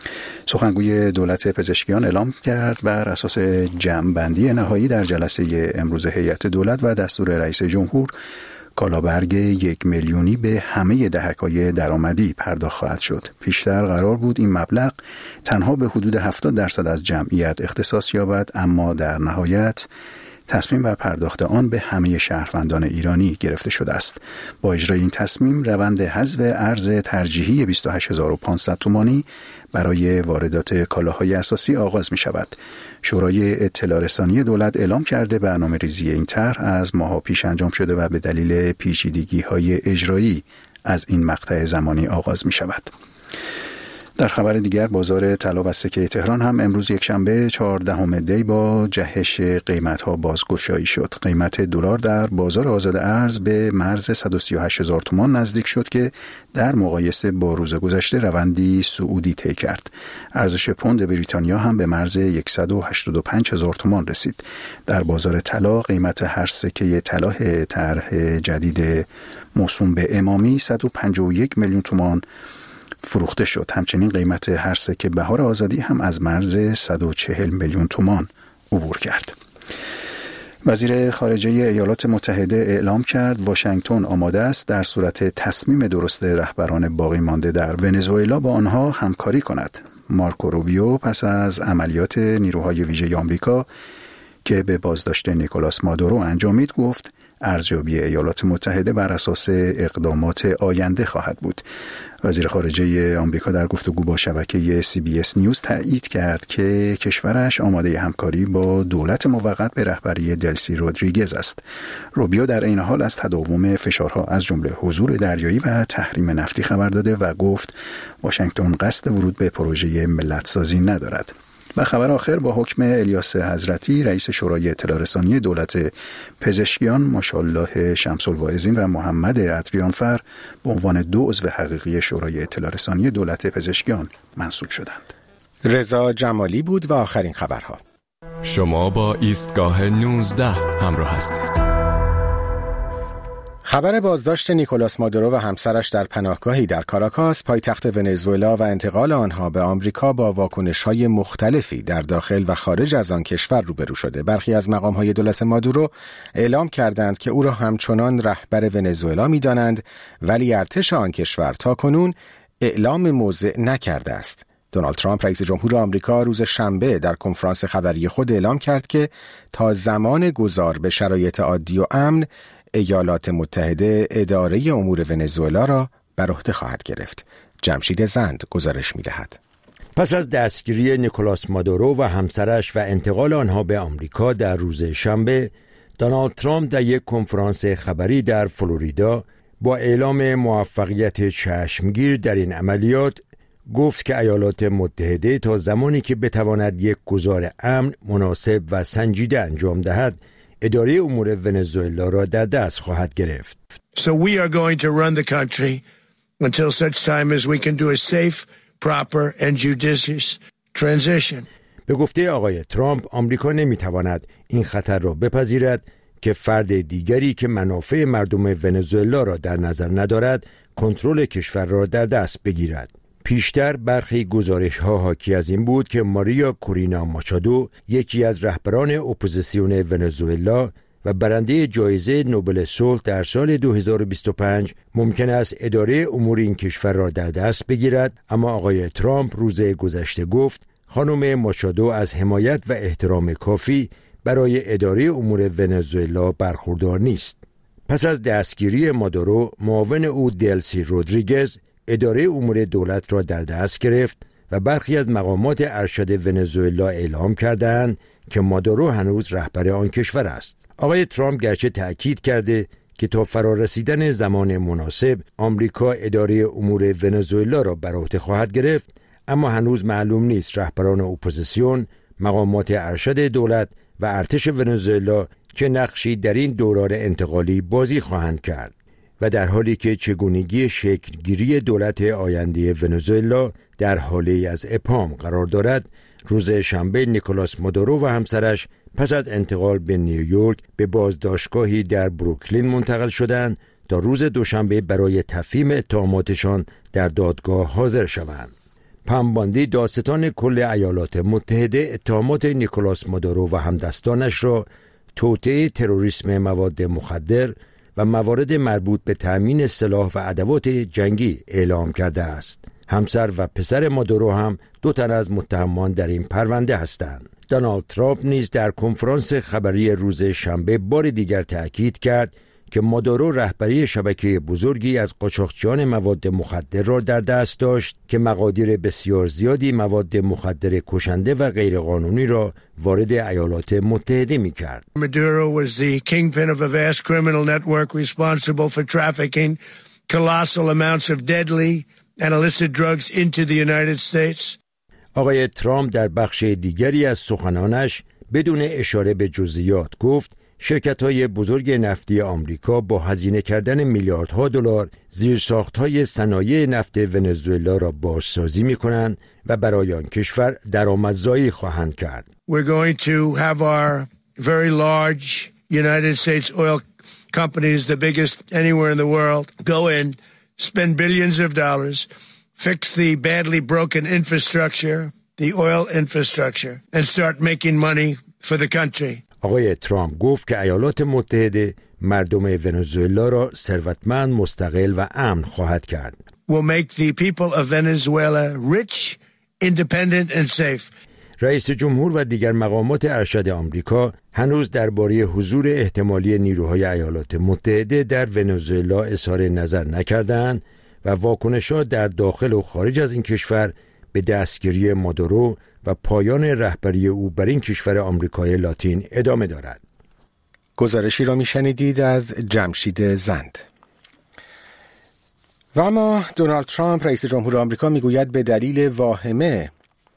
سخنگوی دولت پزشکیان اعلام کرد بر اساس جمع‌بندی نهایی در جلسه امروز هیئت دولت و دستور رئیس جمهور، کالابرگ 1 میلیونی به همه دهک‌های درآمدی پرداخت خواهد شد. پیشتر قرار بود این مبلغ تنها به حدود 70% از جمعیت اختصاص یابد، اما در نهایت تصمیم بر پرداخت آن به همه شهروندان ایرانی گرفته شده است. با اجرای این تصمیم، روند حذف ارز ترجیحی 28500 تومانی برای واردات کالاهای اساسی آغاز می شود. شورای اطلاع رسانی دولت اعلام کرده برنامه‌ریزی این طرح از ماه‌ها پیش انجام شده و به دلیل پیچیدگی‌های اجرایی از این مقطع زمانی آغاز می شود. در خبر دیگر، بازار طلا و سکه تهران هم امروز یکشنبه 14 دی با جهش قیمت‌ها بازگشایی شد. قیمت دلار در بازار آزاد ارز به مرز 138000 تومان نزدیک شد که در مقایسه با روز گذشته روندی صعودی طی کرد. ارزش پوند بریتانیا هم به مرز 185000 تومان رسید. در بازار طلا قیمت هر سکه طلا طرح جدید موسوم به امامی 151 میلیون تومان فروخته شد. همچنین قیمت هر سکه بهار آزادی هم از مرز 140 میلیون تومان عبور کرد. وزیر خارجه ایالات متحده اعلام کرد واشنگتن آماده است در صورت تصمیم درست رهبران باقی مانده در ونزوئلا با آنها همکاری کند. مارکو روبیو پس از عملیات نیروهای ویژه آمریکا که به بازداشت نیکولاس مادورو انجامید گفت ارزیابی ایالات متحده بر اساس اقدامات آینده خواهد بود. وزیر خارجه آمریکا در گفتگو با شبکه CBS نیوز تایید کرد که کشورش آماده همکاری با دولت موقت به رهبری دلسی رودریگز است. روبیو در این حال از تداوم فشارها از جمله حضور دریایی و تحریم نفتی خبر داده و گفت واشنگتن قصد ورود به پروژه ملت‌سازی ندارد. و خبر آخر، با حکم الیاس حضرتی رئیس شورای اطلاع رسانی دولت پزشکیان ماشاءالله شمس الواعظین و محمد ادریانفر به عنوان 2 عضو حقیقی شورای اطلاع رسانی دولت پزشکیان منصوب شدند. رضا جمالی بود و آخرین خبرها. شما با ایستگاه 19 همراه هستید. خبر بازداشت نیکولاس مادورو و همسرش در پناهگاهی در کاراکاس پایتخت ونزوئلا و انتقال آنها به آمریکا با واکنش‌های مختلفی در داخل و خارج از آن کشور روبرو شده. برخی از مقام‌های دولت مادورو اعلام کردند که او را همچنان رهبر ونزوئلا می‌دانند، ولی ارتش آن کشور تاکنون اعلام موضع نکرده است. دونالد ترامپ رئیس جمهور آمریکا روز شنبه در کنفرانس خبری خود اعلام کرد که تا زمان گذار به شرایط عادی و امن ایالات متحده اداره امور ونزوئلا را بر عهده خواهد گرفت. جمشید زند گزارش می‌دهد. پس از دستگیری نیکولاس مادورو و همسرش و انتقال آنها به آمریکا در روز شنبه، دونالد ترامپ در یک کنفرانس خبری در فلوریدا با اعلام موفقیت چشمگیر در این عملیات گفت که ایالات متحده تا زمانی که بتواند یک گذار امن، مناسب و سنجیده انجام دهد، اداره امور ونزوئلا را در دست خواهد گرفت. So we are going to run the country until such time as we can do a safe, proper and judicious transition. به گفته آقای ترامپ، آمریکا نمیتواند این خطر را بپذیرد که فرد دیگری که منافع مردم ونزوئلا را در نظر ندارد، کنترل کشور را در دست بگیرد. پیشتر برخی گزارش‌ها حاکی از این بود که ماریا کورینا ماچادو، یکی از رهبران اپوزیسیون ونزوئلا و برنده جایزه نوبل صلح در سال 2025، ممکن است اداره امور این کشور را در دست بگیرد، اما آقای ترامپ روز گذشته گفت خانم ماچادو از حمایت و احترام کافی برای اداره امور ونزوئلا برخوردار نیست. پس از دستگیری مادورو، معاون او دلسی رودریگز اداره امور دولت را در دست گرفت و برخی از مقامات ارشد ونزوئلا اعلام کردند که مادورو هنوز رهبر آن کشور است. آقای ترامپ گرچه تأکید کرده که تا فرارسیدن زمان مناسب آمریکا اداره امور ونزوئلا را بر عهده خواهد گرفت، اما هنوز معلوم نیست رهبران اپوزیسیون، مقامات ارشد دولت و ارتش ونزوئلا چه نقشی در این دوران انتقالی بازی خواهند کرد. و در حالی که چگونگی شکلگیری دولت آینده ونزوئلا در حالی از ابهام قرار دارد، روز شنبه نیکولاس مادورو و همسرش پس از انتقال به نیویورک به بازداشتگاهی در بروکلین منتقل شدند تا روز دوشنبه برای تفهیم اتهاماتشان در دادگاه حاضر شوند. پمباندی دادستان کل ایالات متحده اتهامات نیکولاس مادورو و همدستانش را توطئه تروریسم مواد مخدر و موارد مربوط به تأمین سلاح و ادوات جنگی اعلام کرده است. همسر و پسر مادورو هم 2 تن از متهمان در این پرونده هستند. دونالد ترامپ نیز در کنفرانس خبری روز شنبه بار دیگر تأکید کرد که مادورو رهبری شبکه بزرگی از قاچاقچیان مواد مخدر را در دست داشت که مقادیر بسیار زیادی مواد مخدر کشنده و غیرقانونی را وارد ایالات متحده می‌کرد. Maduro was the kingpin of a vast criminal network responsible for trafficking colossal amounts of deadly and illicit drugs into the United States. آقای ترامپ در بخش دیگری از سخنانش بدون اشاره به جزئیات گفت شرکت‌های بزرگ نفتی آمریکا با هزینه کردن میلیاردها دلار زیرساخت‌های صنایع نفت ونزوئلا را بازسازی می‌کنند و برای آن کشور درآمدزایی خواهند کرد. We're going to have our very large United States oil companies, the biggest anywhere in the world, go in, spend billions of dollars, fix the badly broken infrastructure, the oil infrastructure, and start making money for the country. آقای ترامپ گفت که ایالات متحده مردم ونزوئلا را ثروتمند، مستقل و امن خواهد کرد. We'll make the people of Venezuela rich, independent and safe. رئیس جمهور و دیگر مقامات ارشد آمریکا هنوز درباره حضور احتمالی نیروهای ایالات متحده در ونزوئلا اظهار نظر نکردند و واکنش‌ها در داخل و خارج از این کشور به دستگیری مادورو و پایان رهبری او بر این کشور آمریکای لاتین ادامه دارد. گزارشی را میشنیدید از جمشید زند. و اما دونالد ترامپ رئیس جمهور آمریکا میگوید به دلیل واهمه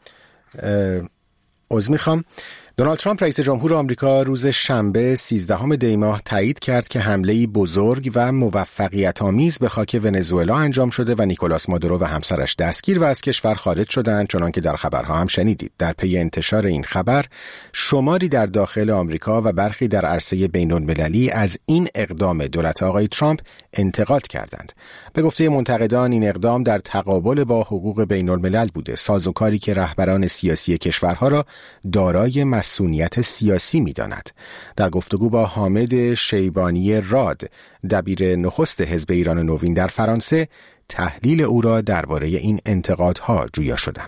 دونالد ترامپ رئیس جمهور آمریکا روز شنبه 13 دی ماه تایید کرد که حمله‌ای بزرگ و موفقیت‌آمیز به خاک ونزوئلا انجام شده و نیکولاس مادورو و همسرش دستگیر و از کشور خارج شدند، چنان که در خبرها هم شنیدید. در پی انتشار این خبر شماری در داخل آمریکا و برخی در عرصه بین‌المللی از این اقدام دولت آقای ترامپ انتقاد کردند. به گفته منتقدان این اقدام در تقابل با حقوق بین‌الملل بوده، سازوکاری که رهبران سیاسی کشورها را دارای مسئولیت سیاسی می‌داند. در گفتگو با حامد شیبانی راد، دبیر نخست حزب ایران نوین در فرانسه، تحلیل او را درباره این انتقادها جویا شدم.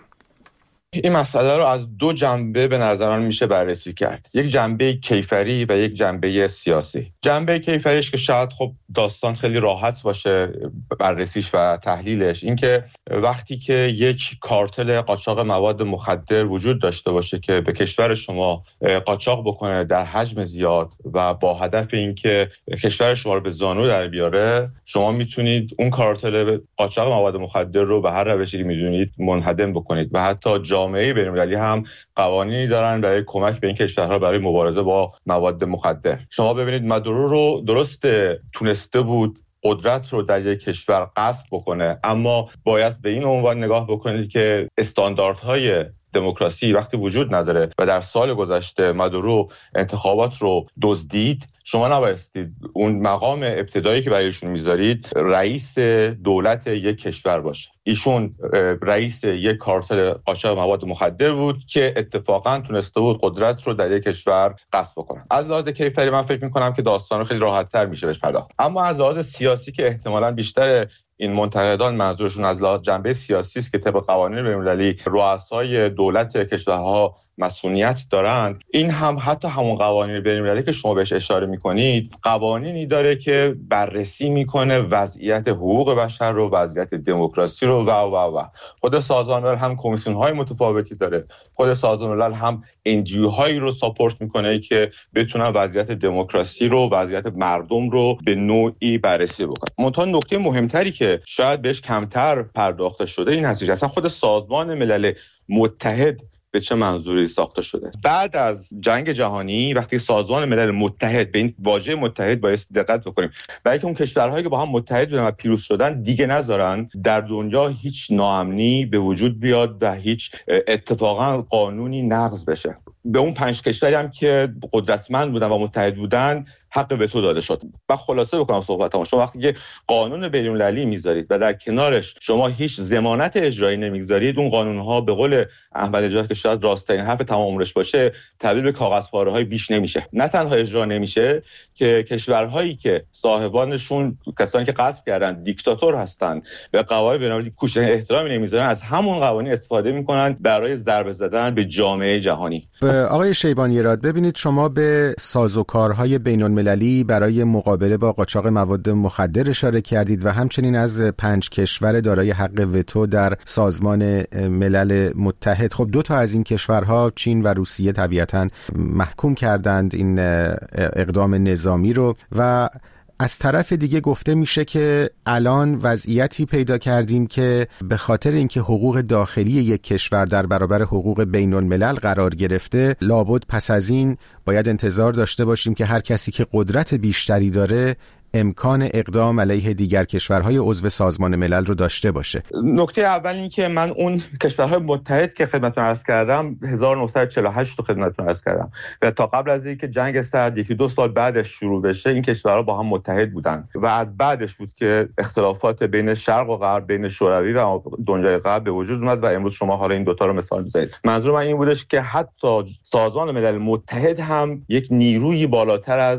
این مسئله رو از دو جنبه به نظران میشه بررسی کرد. یک جنبه کیفری و یک جنبه سیاسی. جنبه کیفریش که شاید خب داستان خیلی راحت باشه بررسیش و تحلیلش، این که وقتی که یک کارتل قاچاق مواد مخدر وجود داشته باشه که به کشور شما قاچاق بکنه در حجم زیاد و با هدف این که کشور شما رو به زانو در بیاره، شما میتونید اون کارتل قاچاق مواد مخدر رو به هر روشی میدونید منهدم بکنید و حتی جامعه بین‌المللی هم قوانینی دارن برای کمک به این کشورها برای مبارزه با مواد مخدر. شما ببینید مادورو رو درسته تونسته بود قدرت رو در یک کشور غصب بکنه، اما باید به این عنوان نگاه بکنید که استانداردهای دموکراسی وقتی وجود نداره و در سال گذشته مادورو انتخابات رو دزدید، شما نبایستید اون مقام ابتدایی که برایشون میذارید رئیس دولت یک کشور باشه. ایشون رئیس یک کارتل قاچاق مواد مخدر بود که اتفاقا تونسته بود قدرت رو در یک کشور غصب بکنه. از لحاظ کیفری من فکر میکنم که داستان خیلی راحت‌تر میشه بهش پرداخت. اما از لحاظ سیاسی که احتمالاً بیشتر این منتقدان منظورشون از لحاظ جنبه سیاسی است که طبق قوانین بین‌المللی رؤسای دولت کشورها مسئولیت دارند، این هم حتی همون قوانین بین‌المللی که شما بهش اشاره میکنید قوانینی داره که بررسی میکنه وضعیت حقوق بشر رو، وضعیت دموکراسی رو و خود سازمان ملل هم کمیسیون های متفاوتی داره، خود سازمان ملل هم NGO هایی رو ساپورت میکنه که بتونن وضعیت دموکراسی رو، وضعیت مردم رو به نوعی بررسی بکنن. منتها نکته مهمتری که شاید بهش کمتر پرداخته شده این هست که اصلا خود سازمان ملل متحد به چه منظوری ساخته شده. بعد از جنگ جهانی وقتی سازمان ملل متحد، به این واژه متحد باید دقت بکنیم، برای که اون کشورهایی که با هم متحد بودن و پیروز شدن دیگه نذارن در دنیا هیچ ناامنی به وجود بیاد و هیچ اتفاقا قانونی نقض بشه. به اون 5 کشوری هم که قدرتمند بودن و متحد بودن حق وتو داده شد. و خلاصه بکنم صحبتامو، شما وقتی که قانون بین‌المللی میذارید و در کنارش شما هیچ ضمانت اجرایی نمیگذارید، اون قانون‌ها به قول احمد نژاد که شاید راست‌ترین حرف تمام عمرش باشه، تبدیل به کاغذپاره‌های بیش نمیشه. نه تنها اجرا نمیشه که کشورهایی که صاحبانشون کسانی که غصب کردن دیکتاتور هستن و قواعد بین‌المللی کوچک احترامی نمیذارن، از همون قوانین استفاده میکنن برای ضربه زدن به جامعه جهانی. آقای شیبانی راد، ببینید شما به سازوکارهای بین‌المللی برای مقابله با قاچاق مواد مخدر اشاره کردید و همچنین از 5 کشور دارای حق وتو در سازمان ملل متحد. خب 2 تا از این کشورها، چین و روسیه، طبیعتاً محکوم کردند این اقدام نظامی رو و از طرف دیگه گفته میشه که الان وضعیتی پیدا کردیم که به خاطر اینکه حقوق داخلی یک کشور در برابر حقوق بین الملل قرار گرفته، لابد پس از این باید انتظار داشته باشیم که هر کسی که قدرت بیشتری داره امکان اقدام علیه دیگر کشورهای عضو سازمان ملل رو داشته باشه. نکته اول این که من اون کشورهای متحد که خدمتتون عرض کردم 1948 رو خدمتتون عرض کردم و تا قبل از اینکه جنگ سرد 1-2 سال بعدش شروع بشه این کشورها با هم متحد بودن و از بعدش بود که اختلافات بین شرق و غرب، بین شوروی و دنیای غرب به وجود اومد و امروز شما حالا این دوتا رو مثال می‌زنید. منظور من این بودش که حتی سازمان ملل متحد هم یک نیروی بالاتر از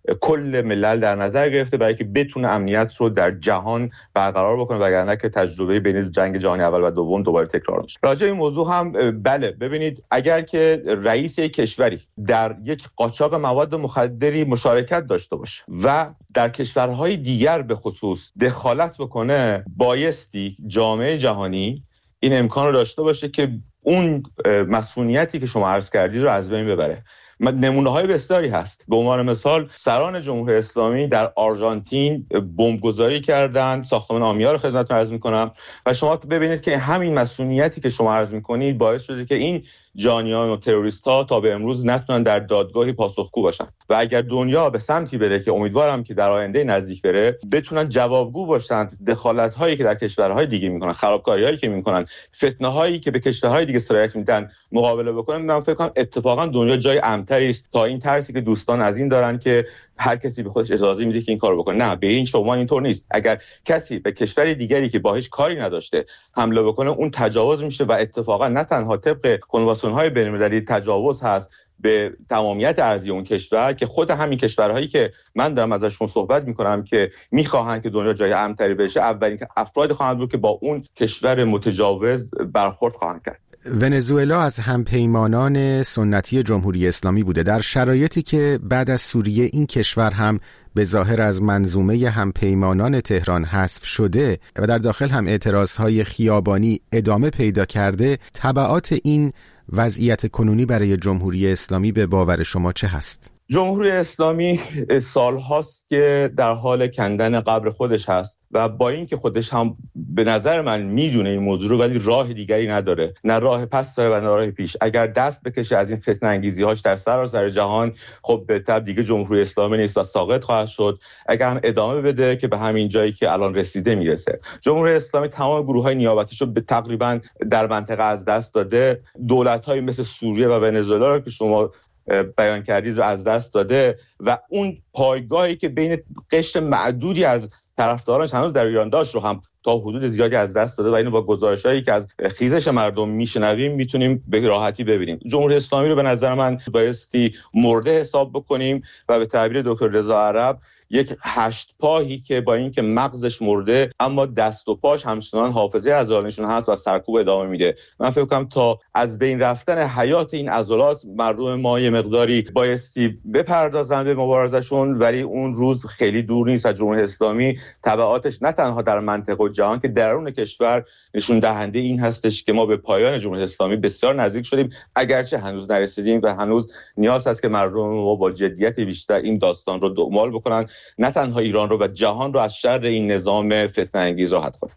کل ملل در نظر گرفته برای که بتونه امنیت رو در جهان برقرار بکنه، وگرنه که تجربه بین جنگ جهانی اول و دوم دوباره تکرار میشه. راجع به این موضوع هم بله، ببینید اگر که رئیس یک کشوری در یک قاچاق مواد مخدری مشارکت داشته باشه و در کشورهای دیگر به خصوص دخالت بکنه، بایستی جامعه جهانی این امکان رو داشته باشه که اون مسئولیتی که شما عرض کردید رو از بین ببره. نمونه‌های بسیاری هست. به عنوان مثال سران جمهوری اسلامی در آرژانتین بمبگذاری کردند، ساختمان آمیا رو خدمتتون عرض می‌کنم و شما ببینید که همین مسئولیتی که شما عرض می‌کنید باعث شده که این جانیان و تروریست‌ها تا به امروز نتونن در دادگاهی پاسخگو باشن و اگر دنیا به سمتی بره که امیدوارم که در آینده نزدیک بره، بتونن جوابگو باشن دخالت‌هایی که در کشورهای دیگه می‌کنن، خرابکاری‌هایی که می‌کنن، فتنه‌هایی که به کشورهای دیگه سرایت میدن مقابله بکنن. من فکر کنم اتفاقا دنیا جای امن‌تری است تا این ترسی که دوستان از این دارن که هر کسی به خودش اجازه میده که این کارو بکنه. نه، به این شما اینطور نیست. اگر کسی به کشور دیگری که باهاش کاری نداشته حمله بکنه، اون تجاوز میشه و اتفاقا نه تنها طبق کنوانسیون‌های بین‌المللی تجاوز هست به تمامیت ارضی اون کشور، که خود همین کشورهایی که من دارم ازشون صحبت میکنم که میخواهن که دنیا جای امن‌تری بشه، اولین که افراد خواهند بود که با اون کشور متجاوز برخورد خواهند کرد. ونزوئلا از همپیمانان سنتی جمهوری اسلامی بوده. در شرایطی که بعد از سوریه این کشور هم به ظاهر از منظومه همپیمانان تهران حذف شده و در داخل هم اعتراضهای خیابانی ادامه پیدا کرده، تبعات این وضعیت کنونی برای جمهوری اسلامی به باور شما چه هست؟ جمهوری اسلامی سالهاست که در حال کندن قبر خودش هست و با این که خودش هم به نظر من میدونه این موضوع رو، ولی راه دیگری نداره، نه راه پس داره و نه راه پیش. اگر دست بکشه از این فتنه انگیزی‌هاش در سراسر جهان، خب به تبع دیگه جمهوری اسلامی نیست و ساقط خواهد شد. اگر هم ادامه بده که به همین جایی که الان رسیده میرسه. جمهوری اسلامی تمام گروه‌های نیابتیشو به تقریبا در منطقه از دست داده. دولت‌های مثل سوریه و ونزوئلا رو که شما بیان کردید رو از دست داده و اون پایگاهی که بین قشر معدودی از طرفدارانش هنوز در ایران داشت رو هم تا حدود زیادی از دست داده و اینو با گزارشایی که از خیزش مردم میشنویم میتونیم به راحتی ببینیم. جمهوری اسلامی رو به نظر من بایستی مرده حساب بکنیم و به تعبیر دکتر رضا عرب یک 8 پاهی که با اینکه مغزش مرده اما دست و پاش همچنان حافظه عضلانشون هست و سرکوب ادامه میده. من فکر کنم تا از بین رفتن حیات این عضلات مردم ما یه مقداری بایستی بپردازن به مبارزشون، ولی اون روز خیلی دور نیست. از جمهوری اسلامی تبعاتش نه تنها در منطقه و جهان که درون کشور نشون دهنده این هستش که ما به پایان جمهوری اسلامی بسیار نزدیک شدیم، اگرچه هنوز نرسیدیم و هنوز نیاز هست که مردم ما با جدیت بیشتر این داستان رو دنبال بکنن، نه تنها ایران رو و جهان رو از شر این نظام فتنه انگیز راحت کنه.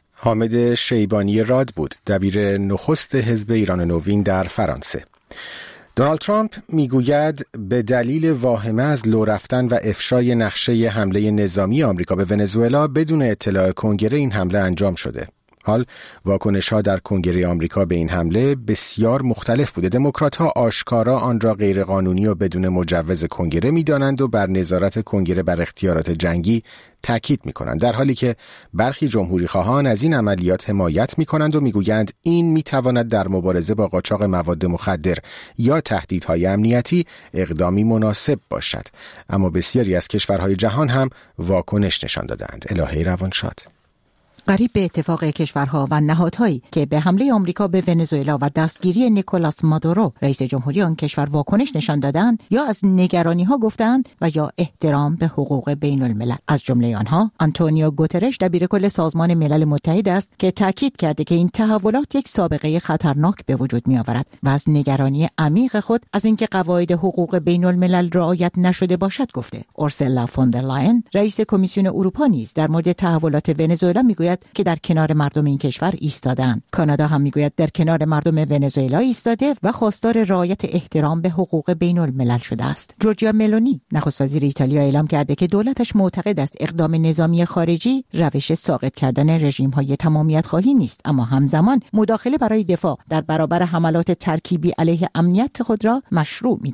حامد شیبانی راد بود، دبیر نخست حزب ایران نوین در فرانسه. دونالد ترامپ میگوید به دلیل واهمه از لو رفتن و افشای نقشه حمله نظامی آمریکا به ونزوئلا بدون اطلاع کنگره این حمله انجام شده. حال واکنش‌ها در کنگره آمریکا به این حمله بسیار مختلف بوده. دموکرات‌ها آشکارا آن را غیرقانونی و بدون مجوز کنگره می‌دانند و بر نظارت کنگره بر اختیارات جنگی تاکید می‌کنند، در حالی که برخی جمهوری‌خواهان از این عملیات حمایت می‌کنند و می‌گویند این می‌تواند در مبارزه با قاچاق مواد مخدر یا تهدیدهای امنیتی اقدامی مناسب باشد. اما بسیاری از کشورهای جهان هم واکنش نشان دادند. الهی روانشاد. قریب به اتفاق کشورها و نهادهایی که به حمله آمریکا به ونزوئلا و دستگیری نیکولاس مادورو رئیس جمهوری آن کشور واکنش نشان دادند، یا از نگرانی‌ها گفتند و یا احترام به حقوق بین الملل. از جمله آنها آنتونیو گوترش دبیر کل سازمان ملل متحد است که تاکید کرده که این تحولات یک سابقه خطرناک به وجود می‌آورد و از نگرانی عمیق خود از اینکه قواعد حقوق بین الملل رعایت نشده باشد گفته. اورسولا فون در لاین رئیس کمیسیون اروپا نیز در مورد تحولات ونزوئلا میگوید که در کنار مردم این کشور ایستادند. کانادا هم میگوید در کنار مردم ونزوئلا ایستاده و خواستار رعایت احترام به حقوق بین الملل شده است. جورجیا ملونی نخست وزیر ایتالیا اعلام کرده که دولتش معتقد است اقدام نظامی خارجی روش ساقط کردن رژیم‌های تمامیت خواهی نیست، اما همزمان مداخله برای دفاع در برابر حملات ترکیبی علیه امنیت خود را مشروع می‌داند.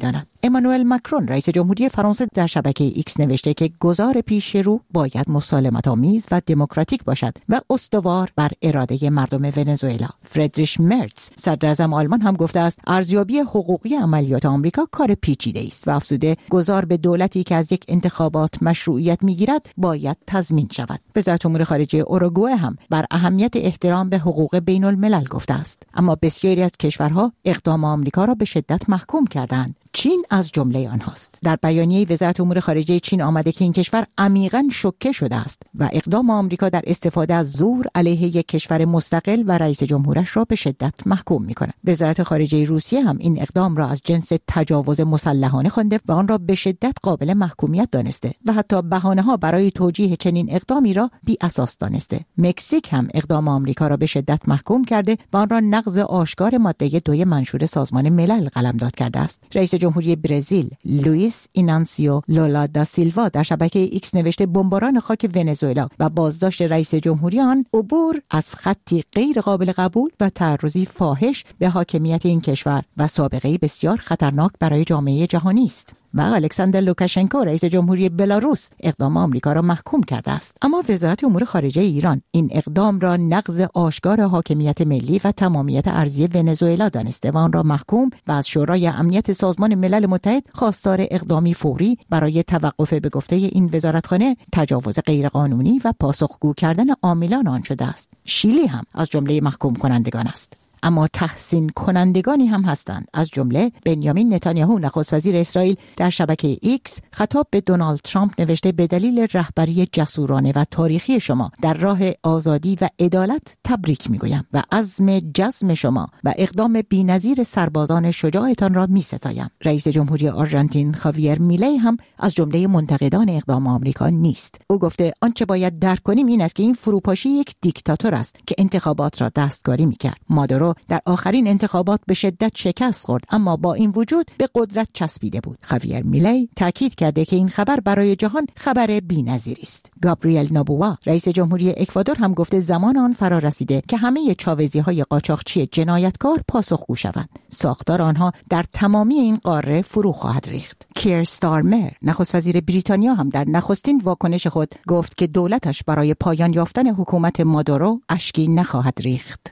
امانوئل ماکرون رئیس جمهوری فرانسه در شبکه ایکس نوشته که گذار پیش رو باید مسالمت‌آمیز و دموکراتیک باشد و استوار بر اراده مردم ونزوئلا. فردریش مرتز صدراعظم آلمان هم گفته است ارزیابی حقوقی عملیات آمریکا کار پیچیده است و افزوده گذار به دولتی که از یک انتخابات مشروعیت میگیرد باید تضمین شود. وزارت امور خارجه اوروگوئه هم بر اهمیت احترام به حقوق بین الملل گفته است، اما بسیاری از کشورها اقدام آمریکا را به شدت محکوم کردند. چین از جمله آنهاست. در بیانیه وزارت امور خارجه چین آمده که این کشور عمیقاً شوکه شده است و اقدام آمریکا در استفاده از زور علیه یک کشور مستقل و رئیس جمهورش را به شدت محکوم می‌کند. وزارت خارجه روسیه هم این اقدام را از جنس تجاوز مسلحانه خوانده و آن را به شدت قابل محکومیت دانسته و حتی بهانه‌ها برای توجیه چنین اقدامی را بی اساس دانسته. مکزیک هم اقدام آمریکا را به شدت محکوم کرده و آن را نقض آشکار ماده 2 منشور سازمان ملل قلمداد کرده است. رئیس جمهوری برزیل لوئیس اینانسیو لولا دا سیلوا در شبکه ایکس نوشته بمباران خاک ونزوئلا و بازداشت رئیس جمهوری آن عبور از خطی غیر قابل قبول و تعرضی فاحش به حاکمیت این کشور و سابقه بسیار خطرناک برای جامعه جهانی است. و الکساندر لوکاشنکو رئیس جمهوری بلاروس اقدام آمریکا را محکوم کرده است. اما وزارت امور خارجه ایران این اقدام را نقض آشکار حاکمیت ملی و تمامیت ارضی ونزوئلا دانسته و آن را محکوم و از شورای امنیت سازمان ملل متحد خواستار اقدامی فوری برای توقف به گفته این وزارتخانه تجاوز غیرقانونی و پاسخگو کردن عاملان آن شده است. شیلی هم از جمله محکوم کنندگان است. اما تحسین کنندگانی هم هستند، از جمله بنیامین نتانیاهو نخست وزیر اسرائیل در شبکه ایکس خطاب به دونالد ترامپ نوشته به دلیل رهبری جسورانه و تاریخی شما در راه آزادی و عدالت تبریک میگویم و عزم جزم شما و اقدام بی‌نظیر سربازان شجاعتان را میستایم. رئیس جمهوری آرژانتین خاویر میلی هم از جمله منتقدان اقدام آمریکا نیست. او گفته آنچه باید درک کنیم این است که این فروپاشی یک دیکتاتور است که انتخابات را دستکاری میکرد. مادورو در آخرین انتخابات به شدت شکست خورد، اما با این وجود به قدرت چسبیده بود. خاویر میلی تاکید کرده که این خبر برای جهان خبر بی‌نظیری است. گابریل نابوا رئیس جمهوری اکوادور هم گفته زمان آن فرا رسیده که همه چاوزی‌های قاچاقچی جنایتکار پاسخگو شوند. ساختار آنها در تمامی این قاره فرو خواهد ریخت. کیر ستارمر نخست وزیر بریتانیا هم در نخستین واکنش خود گفت که دولتش برای پایان یافتن حکومت مادورو اشکی نخواهد ریخت.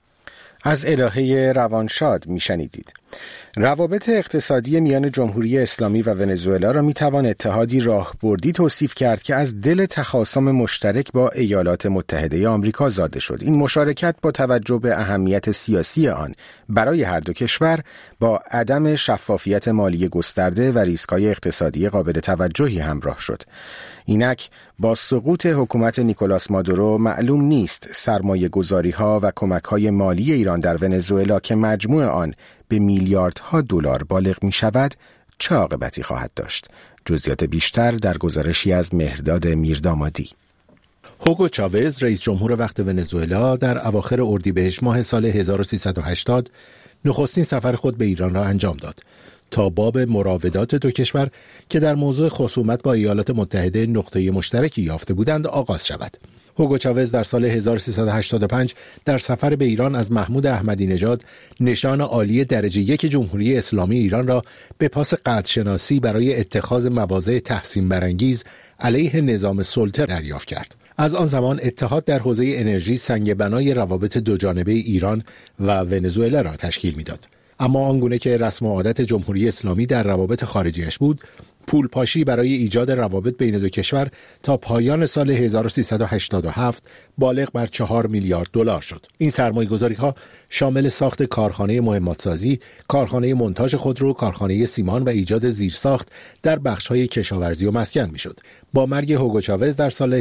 از الهه روانشاد میشنیدید. روابط اقتصادی میان جمهوری اسلامی و ونزوئلا را میتوان اتحادی راهبردی توصیف کرد که از دل تخاصم مشترک با ایالات متحده آمریکا زاده شد. این مشارکت با توجه به اهمیت سیاسی آن برای هر دو کشور با عدم شفافیت مالی گسترده و ریسک‌های اقتصادی قابل توجهی همراه شد. اینک با سقوط حکومت نیکولاس مادورو معلوم نیست سرمایه‌گذاری‌ها و کمک‌های مالی ایران در ونزوئلا که مجموع آن به میلیاردها دلار بالغ می شود چه عاقبتی خواهد داشت؟ جزئیات بیشتر در گزارشی از مهرداد میردامادی. هوگو چاوز رئیس جمهور وقت ونزوئلا در اواخر اردیبهشت ماه سال 1380 نخستین سفر خود به ایران را انجام داد تا باب مراودات دو کشور که در موضوع خصومت با ایالات متحده نقطه مشترکی یافته بودند آغاز شود. هوگو چاوز در سال 1385 در سفر به ایران از محمود احمدی نژاد نشان عالی درجه 1 جمهوری اسلامی ایران را به پاس قدرشناسی برای اتخاذ مواضع تحسین برانگیز علیه نظام سلطه دریافت کرد. از آن زمان اتحاد در حوزه انرژی سنگ بنای روابط دوجانبه ایران و ونزوئلا را تشکیل میداد. اما آنگونه که رسم و عادت جمهوری اسلامی در روابط خارجیش بود، پولپاشی برای ایجاد روابط بین دو کشور تا پایان سال 1387 بالغ بر 4 میلیارد دلار شد. این سرمایه‌گذاری‌ها شامل ساخت کارخانه مهماتسازی، کارخانه منتاژ خودرو، کارخانه سیمان و ایجاد زیرساخت در بخش‌های کشاورزی و مسکن می‌شد. با مرگ هوگو چاوز در سال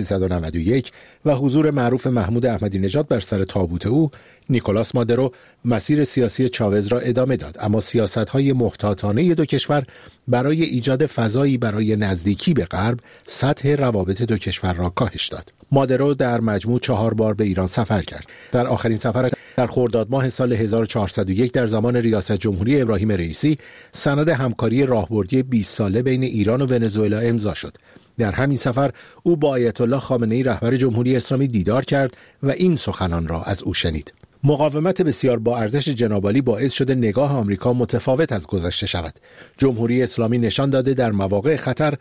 1391 و حضور معروف محمود احمدی نژاد بر سر تابوت او، نیکولاس مادورو مسیر سیاسی چاوز را ادامه داد، اما سیاست‌های محتاطانه دو کشور برای ایجاد فضایی برای نزدیکی به غرب سطح روابط دو کشور را کاهش داد. مادورو در مجموع 4 بار به ایران سفر کرد. در آخرین سفر در خرداد ماه سال 1401 در زمان ریاست جمهوری ابراهیم رئیسی سند همکاری راهبردی 20 ساله بین ایران و ونزوئلا امضا شد. در همین سفر او با آیت الله خامنه‌ای رهبر جمهوری اسلامی دیدار کرد و این سخنان را از او شنید. مقاومت بسیار با ارزش جنابعالی باعث شده نگاه آمریکا متفاوت از گذشته شود. جمهوری اسلامی نشان داده در مواقع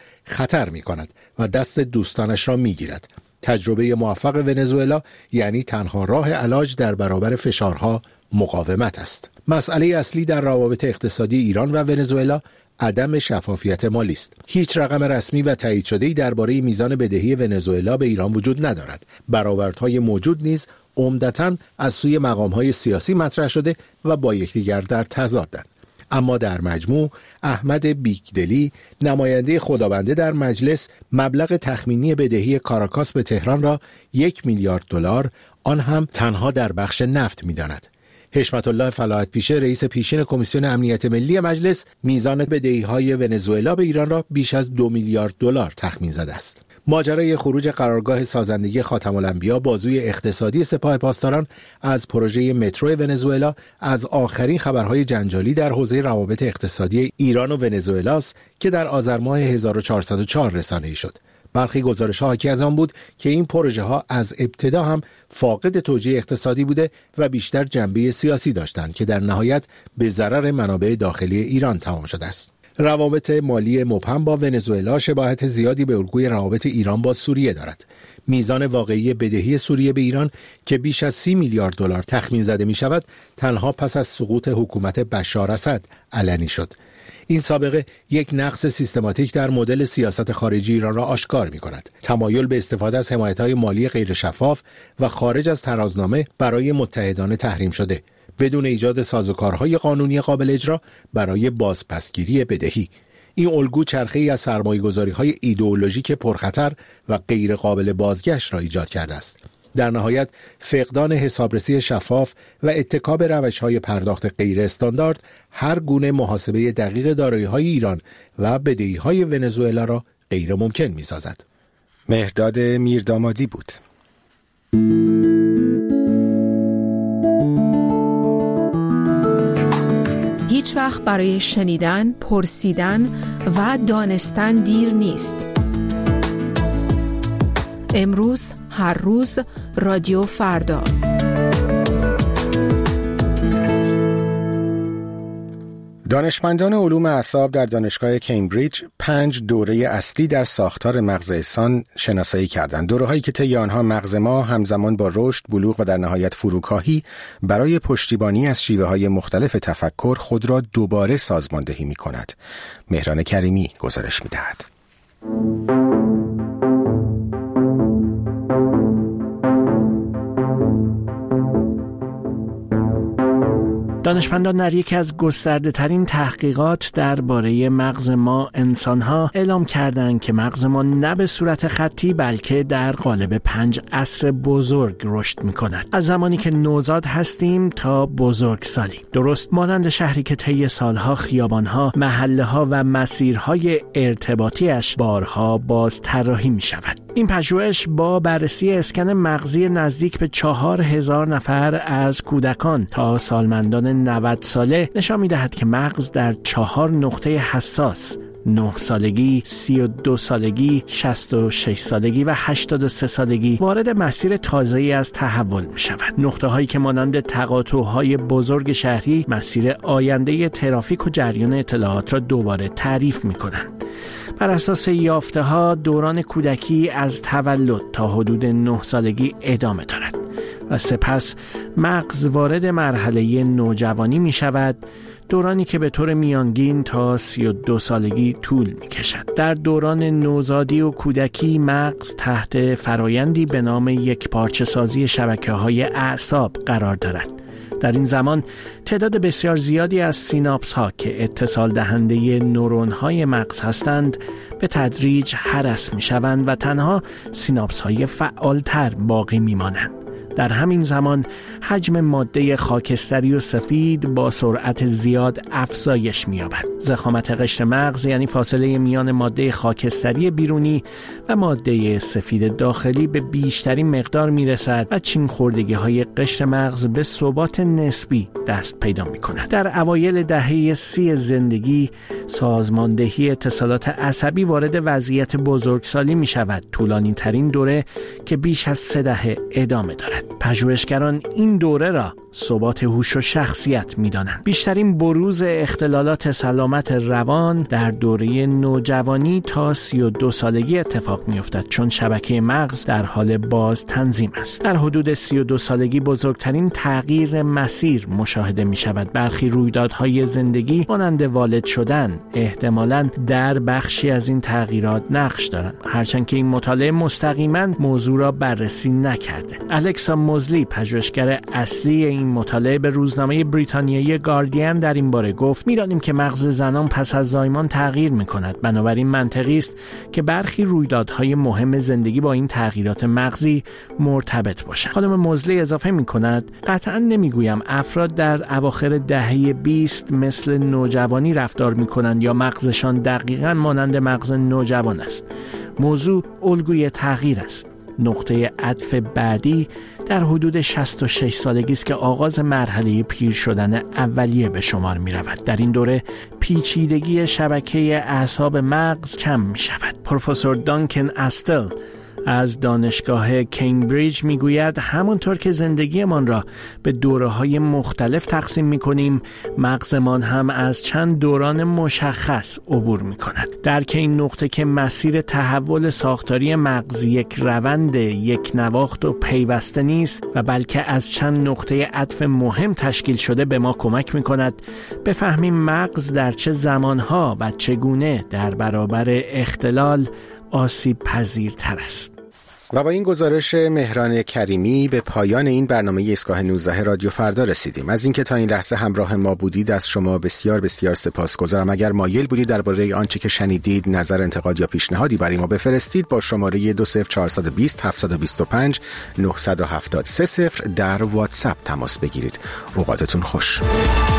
خطر می‌کند و دست دوستانش را می‌گیرد. تجربه موفق ونزوئلا یعنی تنها راه علاج در برابر فشارها مقاومت است. مسئله اصلی در روابط اقتصادی ایران و ونزوئلا عدم شفافیت مالی است. هیچ رقم رسمی و تایید شده‌ای درباره میزان بدهی ونزوئلا به ایران وجود ندارد. برآوردهای موجود نیز عمدتاً از سوی مقام‌های سیاسی مطرح شده و با یکدیگر در تضادند. اما در مجموع احمد بیگدلی نماینده خدابنده در مجلس مبلغ تخمینی بدهی کاراکاس به تهران را 1 میلیارد دلار آن هم تنها در بخش نفت می‌داند. حشمت الله فلاحت پیشه رئیس پیشین کمیسیون امنیت ملی مجلس میزان بدهی‌های ونزوئلا به ایران را بیش از 2 میلیارد دلار تخمین زده است. ماجرای خروج قرارگاه سازندگی خاتم الانبیا بازوی اقتصادی سپاه پاسداران از پروژه مترو ونزوئلا از آخرین خبرهای جنجالی در حوزه روابط اقتصادی ایران و ونزوئلا است که در آذر ماه 1404 رسانه‌ای شد. برخی گزارش‌ها حاکی از آن بود که این پروژه ها از ابتدا هم فاقد توجیه اقتصادی بوده و بیشتر جنبه سیاسی داشتند که در نهایت به ضرر منابع داخلی ایران تمام شده است. روابط مالی مبهم با ونزوئلا شباهت زیادی به الگوی روابط ایران با سوریه دارد. میزان واقعی بدهی سوریه به ایران که بیش از 30 میلیارد دلار تخمین زده می شود تنها پس از سقوط حکومت بشار اسد علنی شد. این سابقه یک نقص سیستماتیک در مدل سیاست خارجی ایران را آشکار می کند. تمایل به استفاده از حمایت‌های مالی غیر شفاف و خارج از ترازنامه برای متحدان تحریم شده بدون ایجاد سازوکارهای قانونی قابل اجرا برای بازپسگیری بدهی. این الگو چرخه‌ای از سرمایه‌گذاری‌های ایدئولوژیک پرخطر و غیر قابل بازگشت را ایجاد کرده است. در نهایت فقدان حسابرسی شفاف و اتکا به روش‌های پرداخت غیر استاندارد هر گونه محاسبه دقیق دارایی‌های ایران و بدهی‌های ونزوئلا را غیر ممکن می‌سازد. مهرداد میردامادی بود. هیچ وقت برای شنیدن، پرسیدن و دانستن دیر نیست. امروز، هر روز، رادیو فردا. دانشمندان علوم اعصاب در دانشگاه کمبریج 5 دوره اصلی در ساختار مغز انسان شناسایی کردند. دوره‌هایی که طی آنها مغز ما همزمان با رشد، بلوغ و در نهایت فروکاهی برای پشتیبانی از شیوه‌های مختلف تفکر خود را دوباره سازماندهی می‌کند. مهران کریمی گزارش می‌دهد. دانشمندان در یکی از گسترده ترین تحقیقات درباره مغز ما انسان‌ها اعلام کردند که مغز ما نه به صورت خطی بلکه در قالب 5 عصر بزرگ رشد می‌کند. از زمانی که نوزاد هستیم تا بزرگسالی. درست مانند شهری که طی سالها خیابان‌ها، محله‌ها و مسیرهای ارتباطیش بارها باز طراحی می‌شود. این پژوهش با بررسی اسکن مغزی نزدیک به 4000 نفر از کودکان تا سالمندان 90 ساله نشان می‌دهد که مغز در 4 نقطه حساس 9 سالگی، 32 سالگی، 66 سالگی و 83 سالگی وارد مسیر تازه‌ای از تحول می‌شود. نقطه‌هایی که مانند تقاطع‌های بزرگ شهری مسیر آینده ترافیک و جریان اطلاعات را دوباره تعریف می‌کنند. بر اساس یافته‌ها دوران کودکی از تولد تا حدود 9 سالگی ادامه دارد و سپس مغز وارد مرحله نوجوانی می شود، دورانی که به طور میانگین تا 32 سالگی طول می کشد. در دوران نوزادی و کودکی مغز تحت فرایندی به نام یکپارچه سازی شبکه‌های اعصاب قرار دارد. در این زمان تعداد بسیار زیادی از سیناپس ها که اتصال دهنده نورون های مغز هستند به تدریج هرس می شوند و تنها سیناپس های فعالتر باقی می مانند. در همین زمان حجم ماده خاکستری و سفید با سرعت زیاد افزایش می‌یابد. ضخامت قشر مغز یعنی فاصله میان ماده خاکستری بیرونی و ماده سفید داخلی به بیشترین مقدار می‌رسد و چین خوردگی‌های قشر مغز به ثبات نسبی دست پیدا می‌کند. در اوایل دهه 30 زندگی سازماندهی اتصالات عصبی وارد وضعیت بزرگسالی می‌شود. طولانی‌ترین دوره که بیش از 3 دهه ادامه دارد. پژوهشگران این دوره را ثبات هوش و شخصیت می‌دانند. بیشترین بروز اختلالات سلامت روان در دوره نوجوانی تا 32 سالگی اتفاق می‌افتد، چون شبکه مغز در حال باز تنظیم است. در حدود 32 سالگی بزرگترین تغییر مسیر مشاهده می‌شود. برخی رویدادهای زندگی مانند والد شدن احتمالاً در بخشی از این تغییرات نقش دارند، هرچند که این مطالعه مستقیما موضوع را بررسی نکرده. الکسا موزلی، پژوهشگر اصلی این مطالعه، به روزنامه بریتانیایی گاردین در این باره گفت: می‌دانیم که مغز زنان پس از زایمان تغییر می‌کند، بنابراین منطقی است که برخی رویدادهای مهم زندگی با این تغییرات مغزی مرتبط باشند. خانم موزلی اضافه می‌کند: قطعاً نمی‌گویم افراد در اواخر دهه 20 مثل نوجوانی رفتار می‌کنند یا مغزشان دقیقاً مانند مغز نوجوان است. موضوع الگوی تغییر است. نقطه عطف بعدی در حدود 66 سالگی است که آغاز مرحله پیر شدن اولیه به شمار می رود. در این دوره پیچیدگی شبکه اعصاب مغز کم می شود. پروفسور دانکن استل از دانشگاه کمبریج میگوید همونطور که زندگیمان را به دوره‌های مختلف تقسیم می‌کنیم، مغزمان هم از چند دوران مشخص عبور می‌کند. درک این نقطه که مسیر تحول ساختاری مغز یک روند یک نواخت و پیوسته نیست و بلکه از چند نقطه عطف مهم تشکیل شده به ما کمک می‌کند بفهمیم مغز در چه زمانها و چگونه در برابر اختلال آسیب پذیرتر است. و با این گزارش مهران کریمی به پایان این برنامه ایستگاه 19 رادیو فردا رسیدیم. از اینکه تا این لحظه همراه ما بودید از شما بسیار بسیار سپاسگزارم. اگر مایل بودید درباره آنچه که شنیدید نظر، انتقاد یا پیشنهادی برای ما بفرستید، با شماره 20420 725 970 30 در واتساپ تماس بگیرید. اوقاتتون خوش.